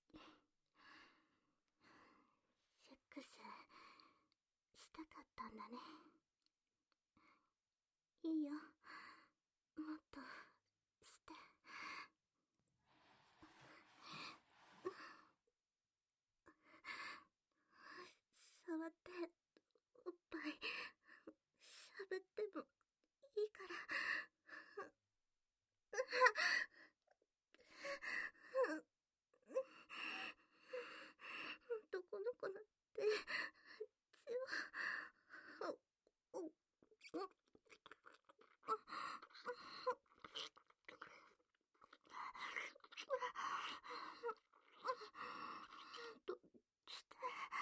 セックスしたかったんだね。いいよ、もっとして。触っておっぱいしゃぶってもいいから。男の子なんて血はどうして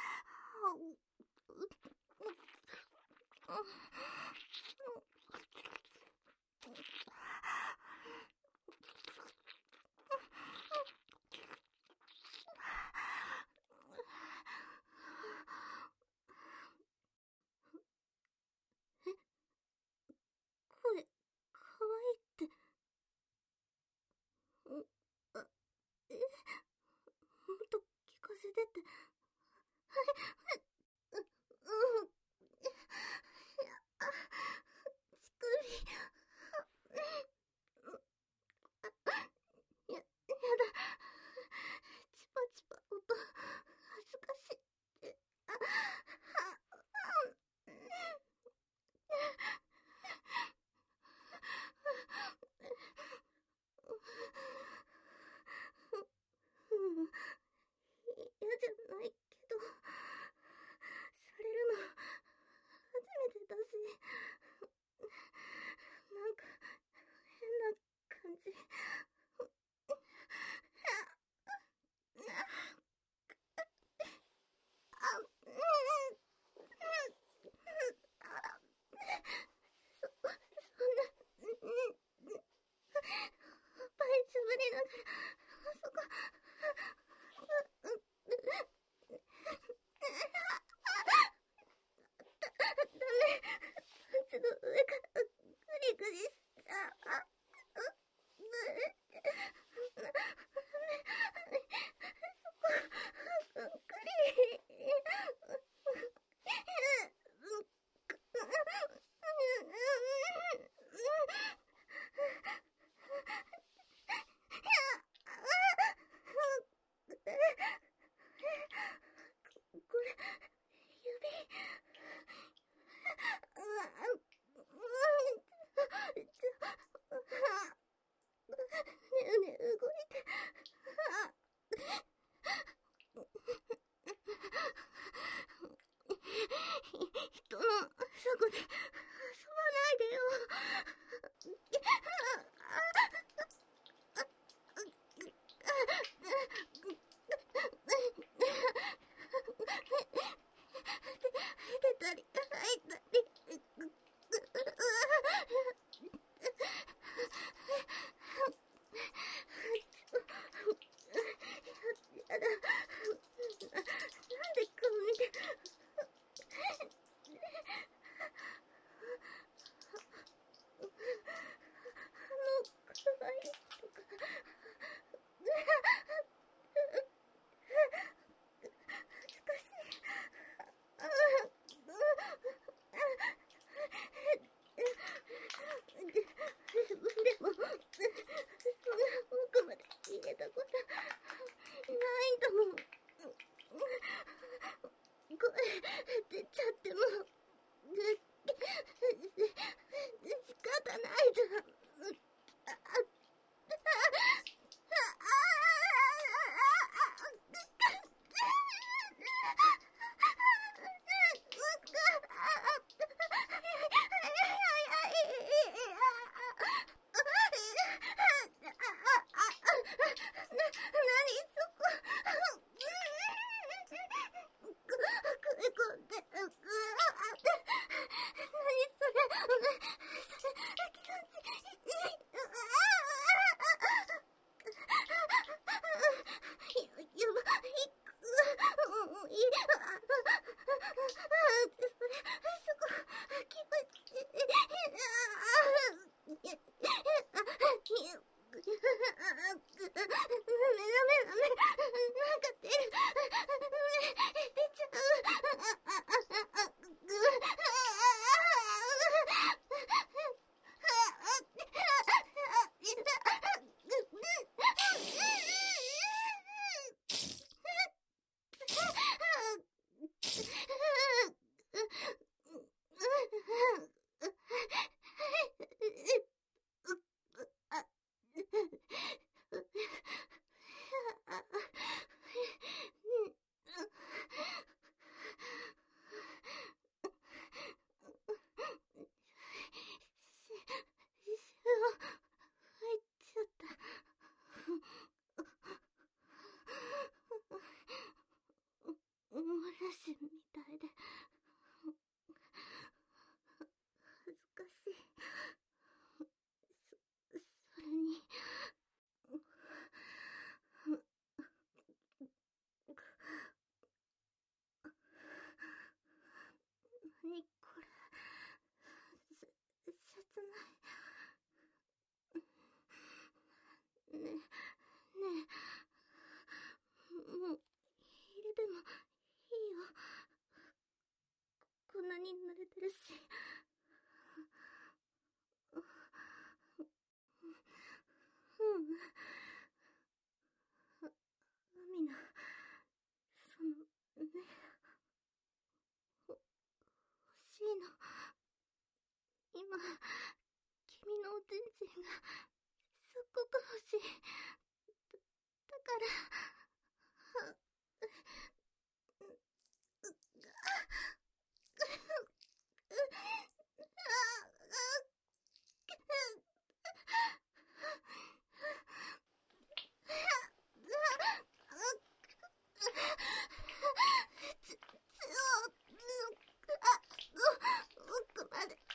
声かわいいって。あ、え、もっと聞かせてって。うん。乳首。やだ。チパチパ音、恥ずかしいって。嫌じゃないけど、されるの初めてだし、なんか変な感じ。そんな、パイしゃぶりながら、そこ、ダメ。パンツの上からグリグリしちゃう。そこ、グリ。 なに濡れてるし。海の、その、ね、欲しいの。今、君のおちんちんが、すっごく欲しい。だから、奥まで。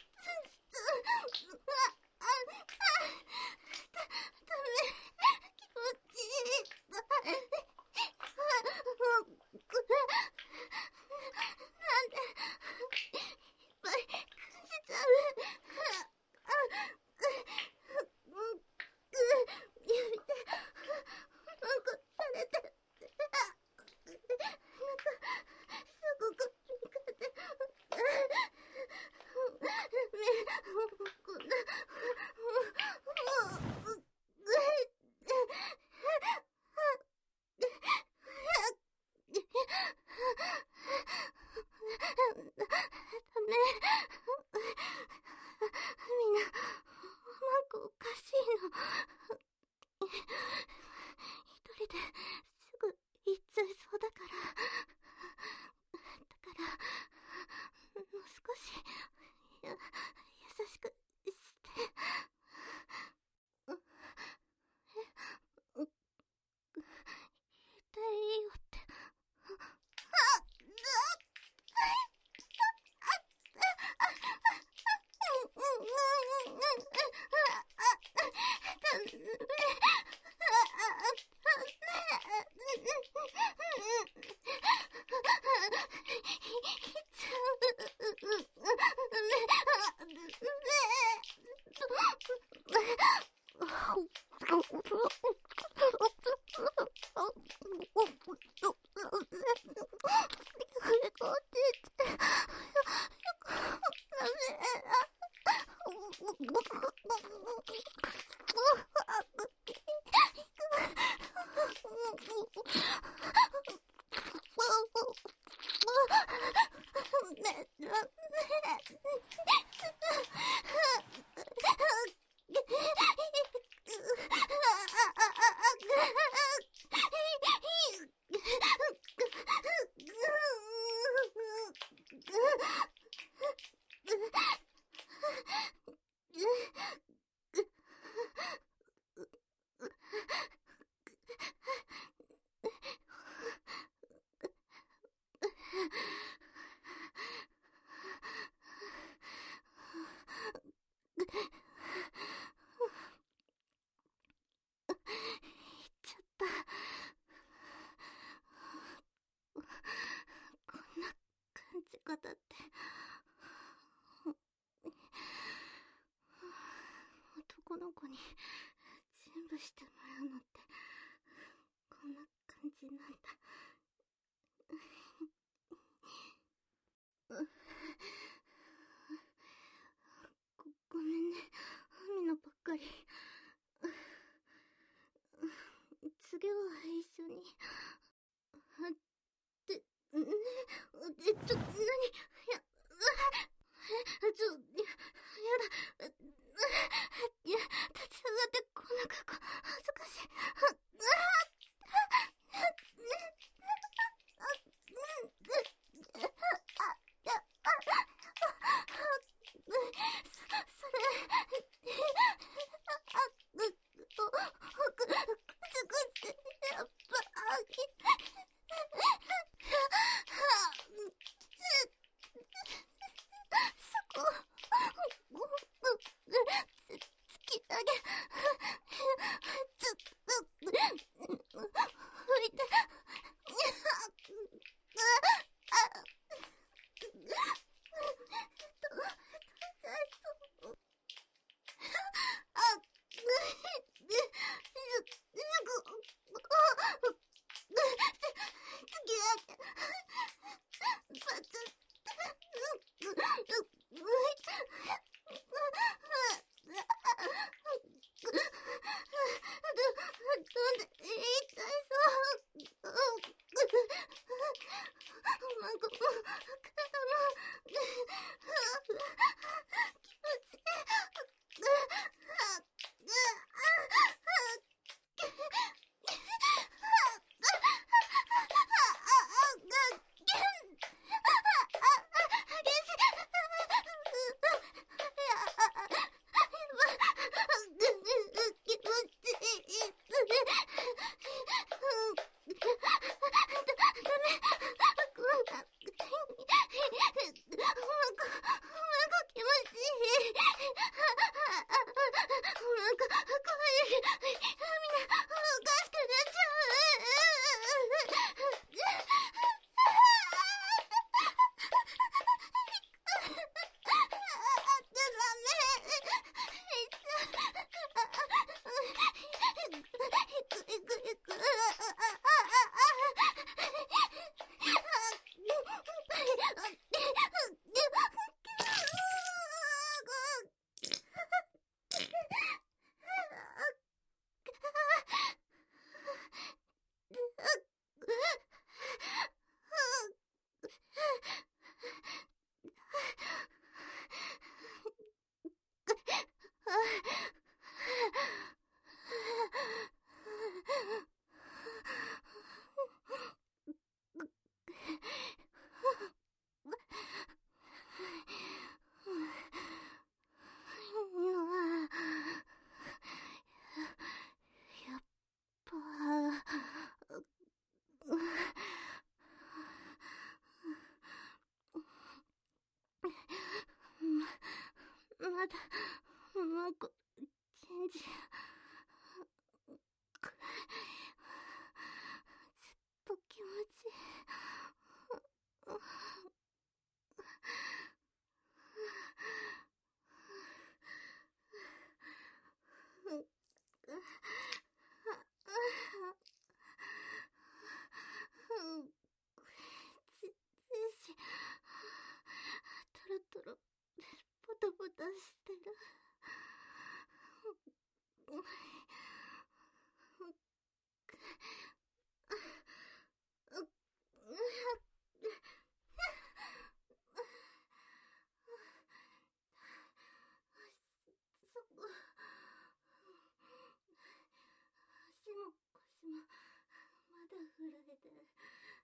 方って男の子に全部してもらうのってこんな感じなんだ。ごめんね、海のばっかり。次は一緒に。何？やだ。立ち上がってこんな格好恥ずかしい。 おかしくなっちゃまだもうチェンジずっと気持ちいい。トロトロポタポタしてる。そこ足も腰もまだ震えてる。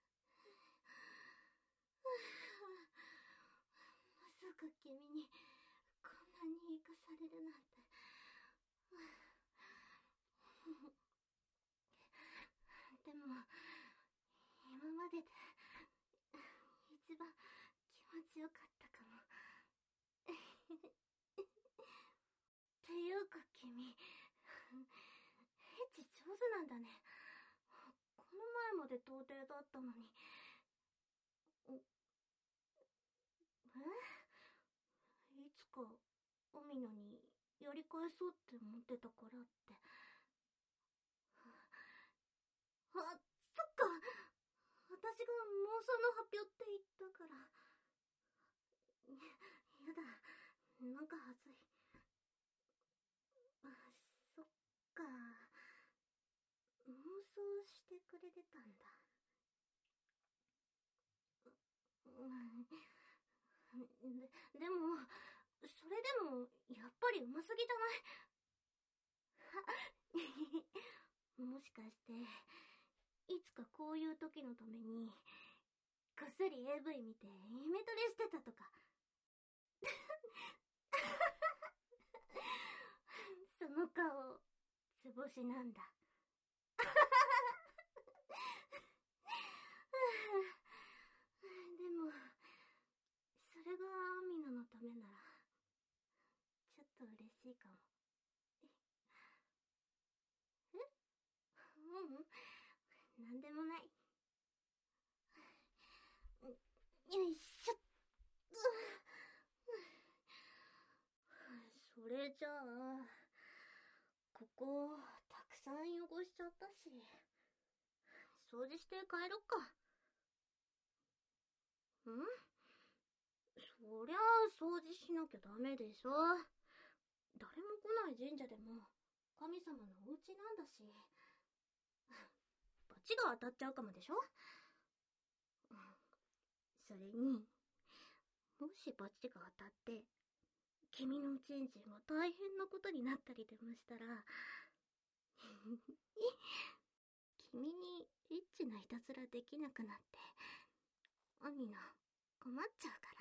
まさか君にこんなに生かされるなんて。でも今までで一番気持ちよかったかも。っていうか君、エッチ上手なんだね。この前まで童貞だったのに。いつか海野にやり返そうって思ってたからって。そっか、私が妄想の発表って言ったから。やだ、なんか恥ずい。そっか、妄想してくれてたんだ。でもそれでもやっぱりうますぎじゃない？もしかしていつかこういう時のためにこっそり AV 見てイメトレしてたとか。その顔図星なんだ。でもそれがアミナのためならちょっと嬉しいかも。なんでもない。よいしょ。それじゃあここたくさん汚しちゃったし掃除して帰ろっか。そりゃあ掃除しなきゃダメでしょ。誰も来ない神社でも神様のお家なんだし。罰が当たっちゃうかもでしょ。それにもし罰が当たって君のチンチンが大変なことになったりでもしたら君にエッチないたずらできなくなってアミナ困っちゃうから。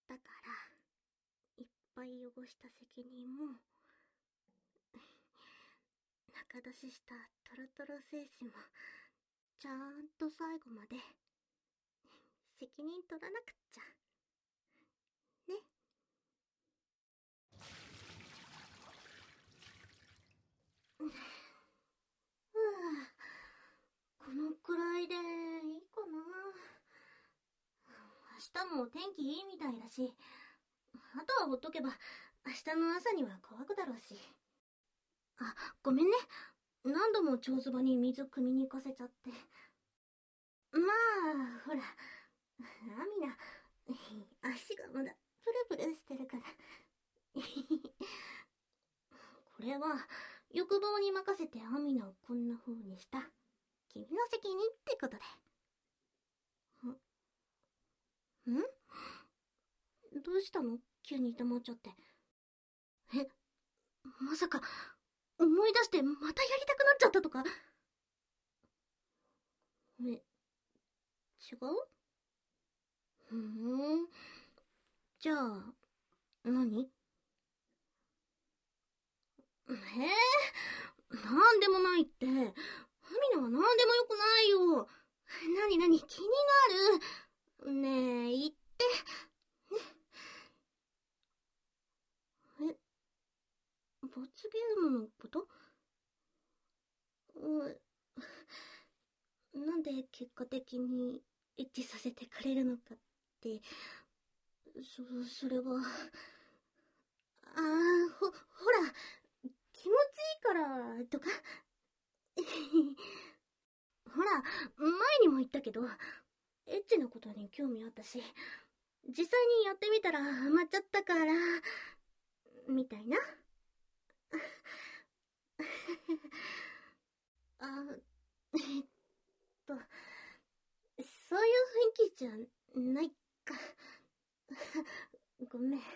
だからいっぱい汚した責任も中出ししたトロトロ精子もちゃんと最後まで責任取らなくっちゃね。 日も天気いいみたいだし、あとはほっとけば明日の朝には乾くだろうし。あ、ごめんね。何度も蝶ズバに水汲みに行かせちゃって。まあ、ほら、アミナ、足がまだプルプルしてるから。これは、欲望に任せてアミナをこんな風にした。君の責任ってことで。ん？どうしたの？急に黙っちゃって。え、まさか、思い出してまたやりたくなっちゃったとか？違う？じゃあ、何？なんでもないって。アミナはなんでもよくないよ。何気になる。ねえ、言って。罰ゲームのこと？なんで結果的にエッチさせてくれるのかって、それは、ほら、気持ちいいからとか。ほら、前にも言ったけど、エッチなことに興味あったし、実際にやってみたらハマっちゃったから、みたいな。そういう雰囲気じゃないか。ごめん。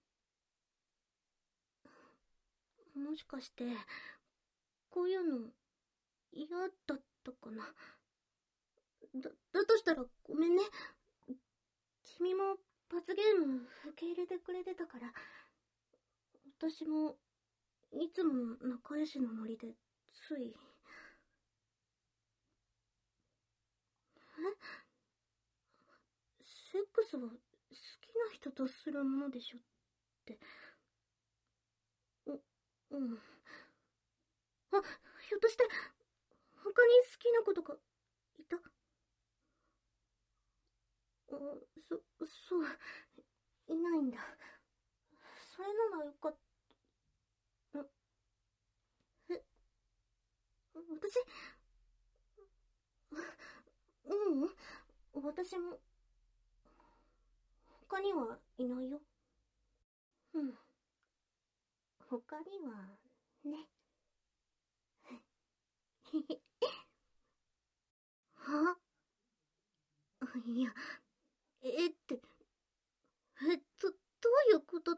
もしかして、こういうの嫌だったかな。だとしたらごめんね。君も罰ゲーム受け入れてくれてたから、私もいつもの仲良しのノリでつい。セックスは好きな人とするものでしょって。うん。ひょっとして他に好きな子とかいた？そう、いないんだ。それならよかった。私、私も、他にはいないよ。うん。他には、ね。いや、どういうことって。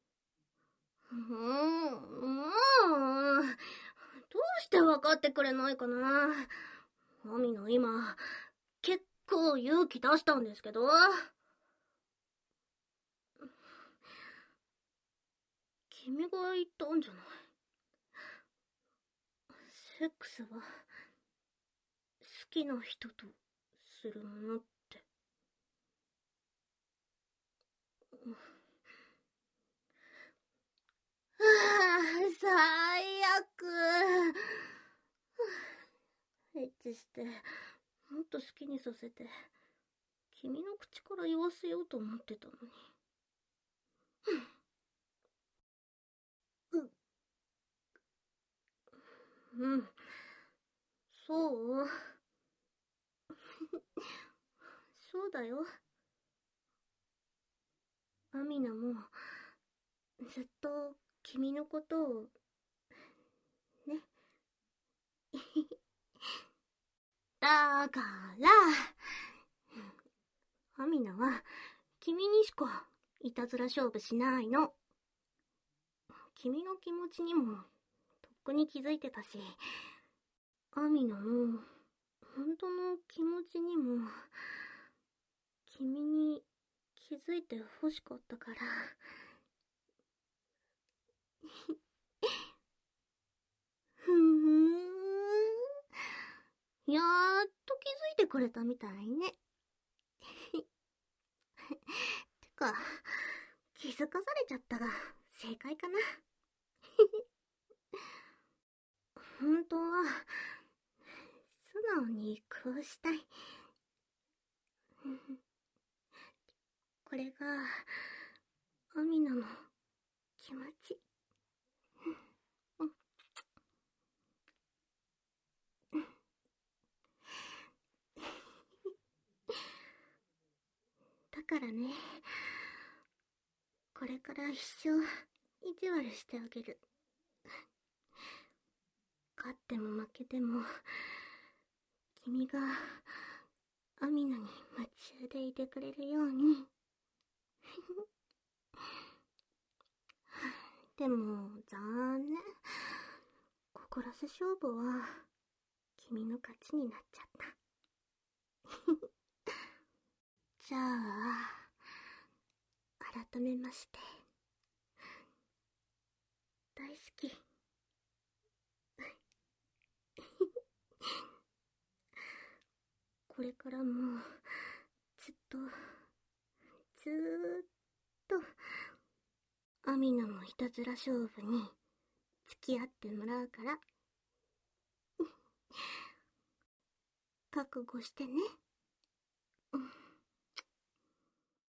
もう、どうして分かってくれないかな。アミの今、結構勇気出したんですけど。君が言ったんじゃない。セックスは、好きな人とするものって。最悪。エッチして、もっと好きにさせて、君の口から言わせようと思ってたのに。うん。そう。そうだよ。アミナも、ずっと君のことを、ね。だから、アミナは、君にしかいたずら勝負しないの。君の気持ちにも、とっくに気づいてたし、アミナの、本当の気持ちにも、君に気づいて欲しかったから。ふーん。やっと気づいてくれたみたいね。てか、気づかされちゃったが正解かな。本当は、素直にこうしたい。 これがアミナの気持ち。だからね、これから一生意地悪してあげる。勝っても負けても、君がアミナに夢中でいてくれるように。でも残念、心せ勝負は君の勝ちになっちゃった。じゃあ改めまして、大好き。これからもずっとアミナもいたずら勝負に付き合ってもらうから覚悟してね。